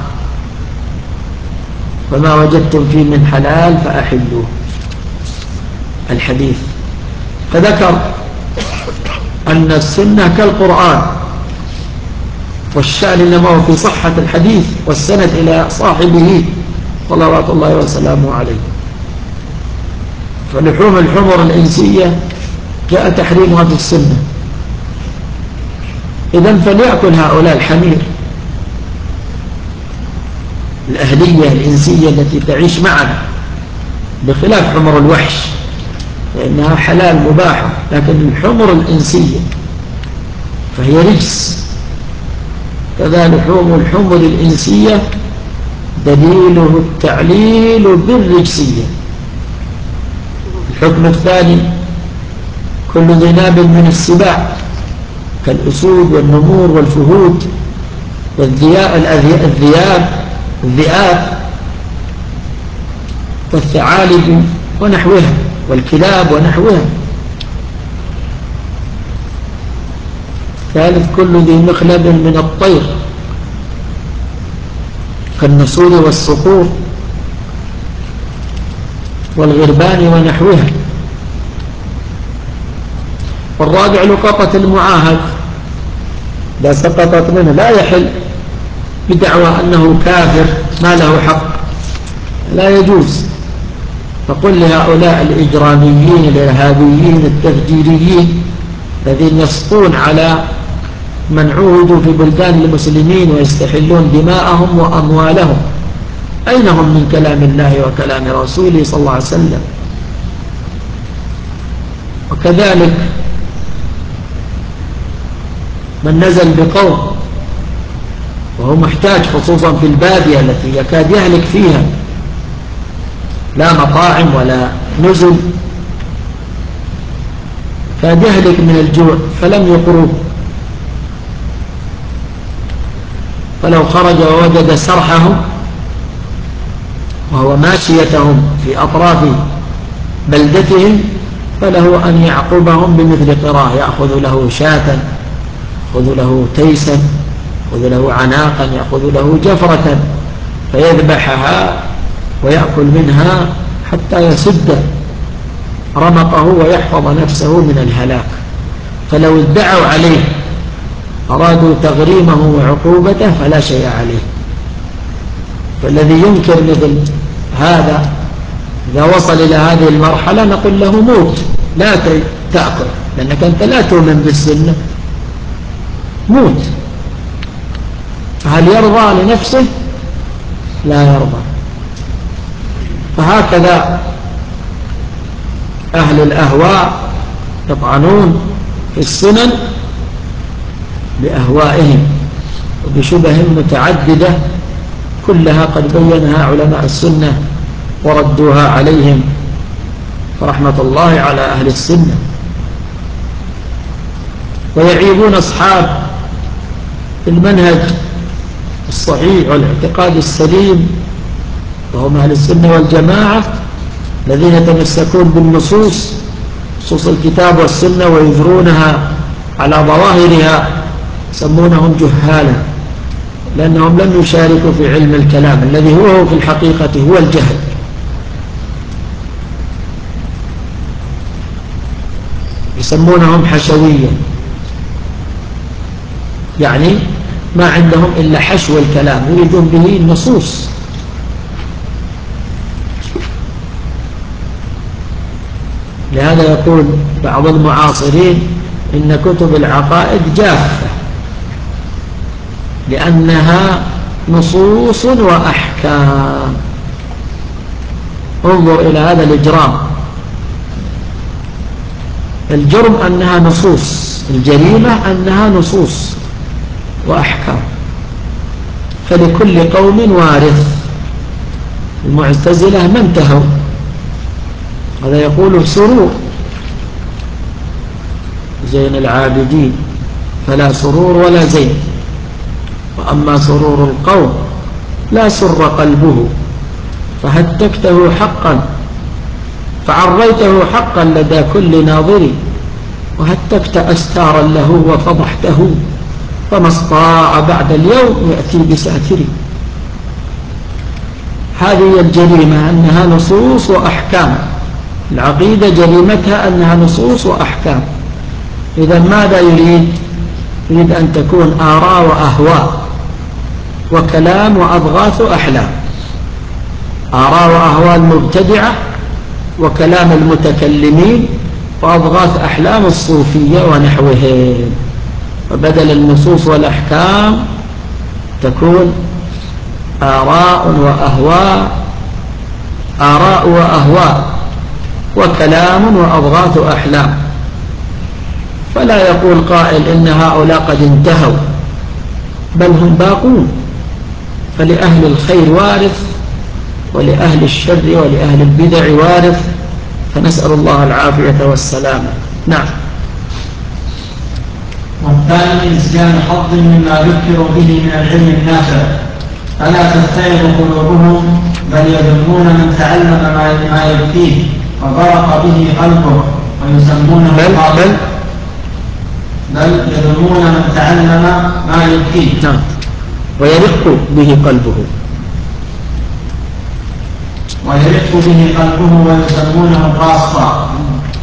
فما وجدتم فيه من حلال فأحلوه الحديث. فذكر أن السنة كالقرآن، والشأن إنما هو في صحة الحديث والسند إلى صاحبه صلوات الله وسلامه عليه. فلحوم الحمر الإنسية جاء تحريمها في السنة، إذن فليأكل هؤلاء الحمير الأهلية الإنسية التي تعيش معنا، بخلاف حمر الوحش فإنها حلال مباحة، لكن الحمر الإنسية فهي رجس. كذا لحوم الحمر الإنسية دليله التعليل بالرجسية. الحكم الثاني كل ذي ناب من السباع كالأسود والنمور والفهود والذئاب الذئاب والثعالب ونحوها والكلاب ونحوها. ثالث كل ذي مخلب من الطير كالنسور والصقور والغربان ونحوها. والرابع لقطة المعاهد، إذا سقطت منه لا يحل بدعوى أنه كافر ما له حق، لا يجوز. فقل لهؤلاء الإجراميين الإرهابيين التفجيريين الذين يسطون على من عوهدوا في بلدان المسلمين ويستحلون دماءهم وأموالهم، أين هم من كلام الله وكلام رسوله صلى الله عليه وسلم؟ وكذلك من نزل بقوم وهو محتاج، خصوصا في البادية التي يكاد يهلك فيها، لا مطاعم ولا نزل، كاد يهلك من الجوع فلم يقروه، فلو خرج ووجد سرحهم وهو ماشيتهم في أطراف بلدتهم فله أن يعقبهم بمثل قراه، يأخذ له شاة، يأخذ له تيسا، يأخذ له عناقا، يأخذ له جفرة فيذبحها ويأكل منها حتى يسد رمقه ويحفظ نفسه من الهلاك. فلو ادعوا عليه أرادوا تغريمه وعقوبته فلا شيء عليه. فالذي ينكر مثل هذا إذا وصل إلى هذه المرحلة نقول له موت، لا تأكل، لأنك أنت لا تؤمن بالسنة، موت. فهل يرضى لنفسه؟ لا يرضى. فهكذا أهل الأهواء يطعنون في السنن بأهوائهم وبشبه متعددة كلها قد بينها علماء السنة وردوها عليهم، فرحمة الله على أهل السنة. ويعيبون أصحاب المنهج الصحيح والاعتقاد السليم وهم أهل السنة والجماعة الذين يتمسكون بالنصوص، نصوص الكتاب والسنة، ويجرونها على ظواهرها، يسمونهم جهالا لأنهم لم يشاركوا في علم الكلام الذي هو في الحقيقة هو الجهل. يسمونهم حشوية، يعني ما عندهم إلا حشو الكلام يريدون به النصوص. لهذا يقول بعض المعاصرين إن كتب العقائد جافة لأنها نصوص وأحكام. انظر إلى هذا الإجرام، الجرم أنها نصوص، الجريمة أنها نصوص وأحكام. فلكل قوم وارث. المعتزلة ما انتهوا، هذا يقول سرور زين العابدين فلا سرور ولا زين، وأما سرور القوم لا سر قلبه فهتكته حقا فعريته حقا لدى كل ناظر، وهتكت أستارا له وفضحته فما استطاع بعد اليوم يأتي بساتر. هذه الجريمة أنها نصوص وأحكام. العقيدة جريمتها أنها نصوص وأحكام. إذا ماذا يريد؟ يريد أن تكون آراء وأهواء وكلام وأضغاث أحلام. آراء وأهواء المبتدعة وكلام المتكلمين وأضغاث أحلام الصوفية ونحوهم. وبدل النصوص والأحكام تكون آراء وأهواء آراء وأهواء وكلام وأضغاث أحلام. فلا يقول قائل إن هؤلاء قد انتهوا، بل هم باقون. فلأهل الخير وارث ولأهل الشر ولأهل البدع وارث، فنسأل الله العافية والسلامة. نعم. والثاني إسجان حظ مما ذكروا به من العلم النافع، فلا تستيقظ قلوبهم بل يذمون من تعلم ما يبكيه وبرق به قلبه ويسمونه بل, بل, بل يذمون من تعلم ما يبكيه نعم ويرق به قلبه ويرق به قلبه ويسمونه خاصا.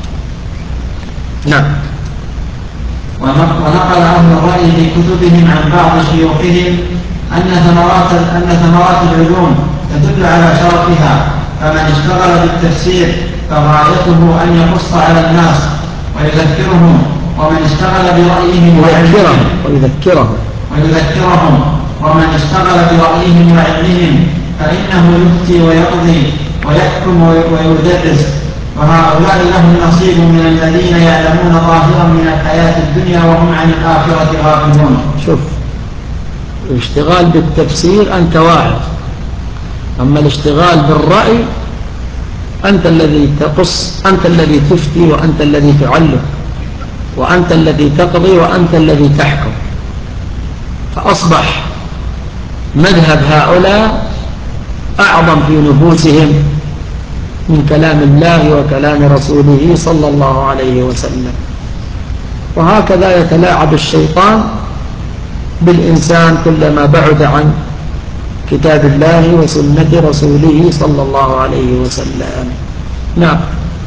نعم. ونقل أهل الرأي في كتبهم عن بعض شيوخهم أن ثمرات أن ثمرات العلوم تدل على شرفها، فمن اشتغل بالتفسير فغايته أن يقص على الناس ويذكرهم، ومن اشتغل برأيهم ويذكرهم ويذكرهم ويذكرهم ومن اشتغل برأيهم وعلمهم فإنه يفتي ويقضي ويحكم ويدرس، وهؤلاء لهم نصيب من الذين يعلمون ظاهرا من الحياة الدنيا وهم عن الآخرة غافلون. شوف، الاشتغال بالتفسير أنت واعظ، أما الاشتغال بالرأي أنت الذي تقص، أنت الذي تفتي، وأنت الذي تعلم، وأنت الذي تقضي، وأنت الذي تحكم. فأصبح مذهب هؤلاء أعظم في نفوسهم من كلام الله وكلام رسوله صلى الله عليه وسلم. وهكذا يتلاعب الشيطان بالإنسان كلما بعد عن كتاب الله وسنة رسوله صلى الله عليه وسلم. نعم.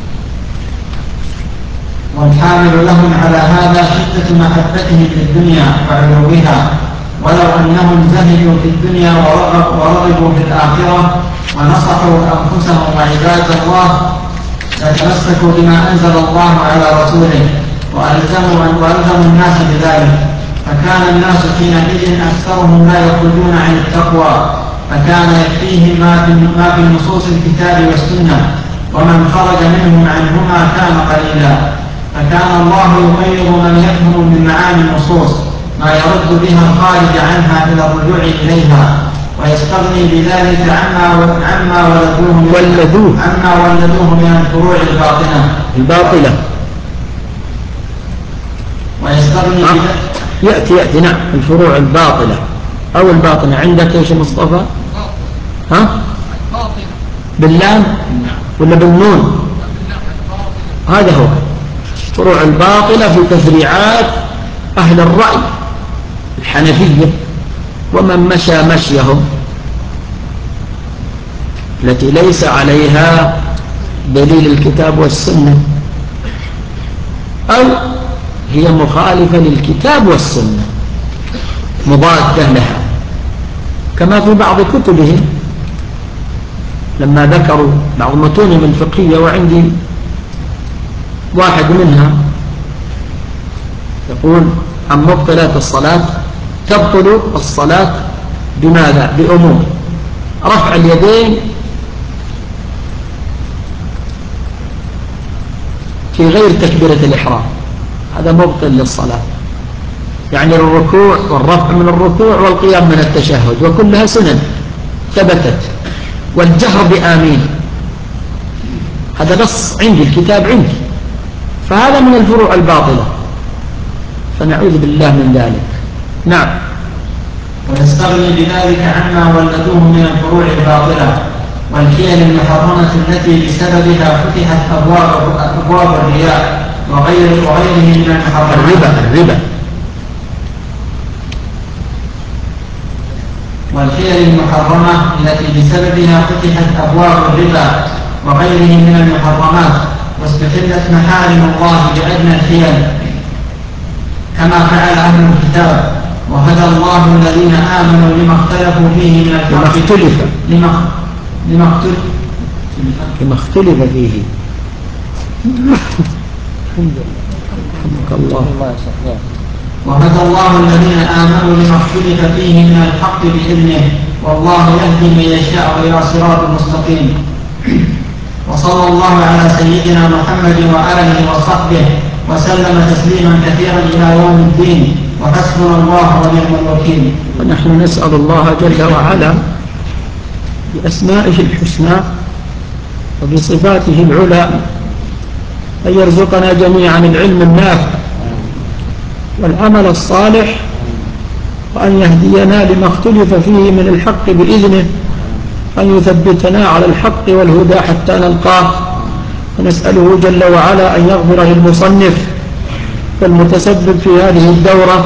والحامل لهم على هذا شدة محبتهم للدنيا وعلوها، ولو أنهم زهدوا في الدنيا ورغبوا في الآخرة ونصحوا أنفسهم وعباد الله لتمسكوا بما أنزل الله على رسوله وألزموا وألزموا الناس بذلك، فكان الناس حينئذ أكثرهم لا يخرجون عن التقوى، فكان يكفيهم ما في نصوص الكتاب والسنة، ومن خرج منهم عنهما كان قليلا. فكان الله يخير من يفهم من معاني النصوص ما يرد بها الخارج عنها إلى الرجوع إليها، ويستغني بذلك عما عما ولدوه ولدوه عما ولدوه من الفروع الباطنة الباطلة ويستغني بذلك. يأتي يأتي نعم الفروع الباطلة أو الباطنة. عندك ايش مصطفى؟ ها؟ باللام ولا بالنون؟ هذا هو فروع الباطلة في تفريعات أهل الرأي الحنفية ومن مشى مشيهم التي ليس عليها دليل الكتاب والسنة، أو هي مخالفة للكتاب والسنة مضادة لها، كما في بعض كتبهم لما ذكروا بعض متونهم الفقهية، وعندي واحد منها يقول عن مبطلات الصلاة: تبطل الصلاة بماذا؟ بأمور رفع اليدين في غير تكبيرة الإحرام، هذا مبطل للصلاة، يعني الركوع والرفع من الركوع والقيام من التشهد، وكلها سنن ثبتت، والجهر بآمين، هذا نص عندي، الكتاب عندي، فهذا من الفروع الباطلة، فنعوذ بالله من ذلك. نعم. ويستغني بذلك عما ولدوه من الفروع الباطلة والحيل المحرمة التي بسببها فتحت أبواب أبواب الرياء وغير وغيره من المحرمات. الربا الربا والحيل المحرمة التي بسببها فتحت أبواب الربا وغيره من المحرمات، واستحلت محارم الله بأدنى الحيل كما فعل أهل الكتاب. وهدى الله الذين آمنوا لما اختلفوا فيه من الحق لما اختلف لما لما اختلف لما اختلف فيه الحمد لله رحمك الله. وهدى الله الذين آمنوا لما اختلف فيه من الحق بإذنه، والله يهدي من يشاء إلى صراط مستقيم. وصلى الله على سيدنا محمد وآله وصحبه وسلم تسليما كثيرا إلى يوم الدين، وحسبنا الله ونعم الوكيل. ونحن نسأل الله جل وعلا بأسمائه الحسنى وبصفاته العلى أن يرزقنا جميعا العلم النافع والعمل الصالح، وأن يهدينا لما اختلف فيه من الحق بإذنه، أن يثبتنا على الحق والهدى حتى نلقاه. ونسأله جل وعلا أن يغفر للمصنف والمتسبب في هذه الدورة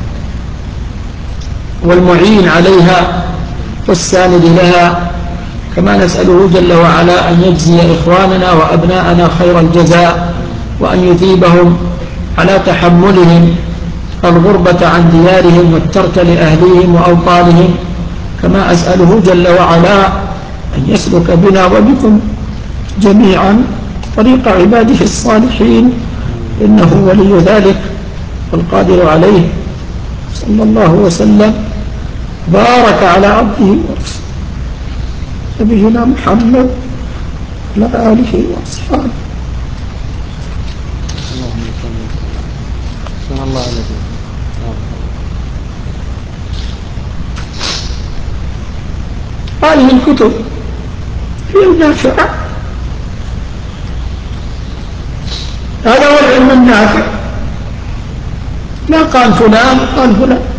والمعين عليها والساند لها، كما نسأله جل وعلا أن يجزي إخواننا وأبناءنا خير الجزاء، وأن يثيبهم على تحملهم الغربة عن ديارهم والترك لأهليهم وأوطانهم، كما أسأله جل وعلا أن يسلك بنا وبكم جميعا طريق عباده الصالحين، إنه ولي ذلك والقادر عليه. صلى الله وسلم بارك على عبده ورسوله نبينا محمد وعلى آله وأصحابه. الله عليك. هذه الكتب هي نافعة، هذا هو العلم النافع، لا قال فلان قال فلان.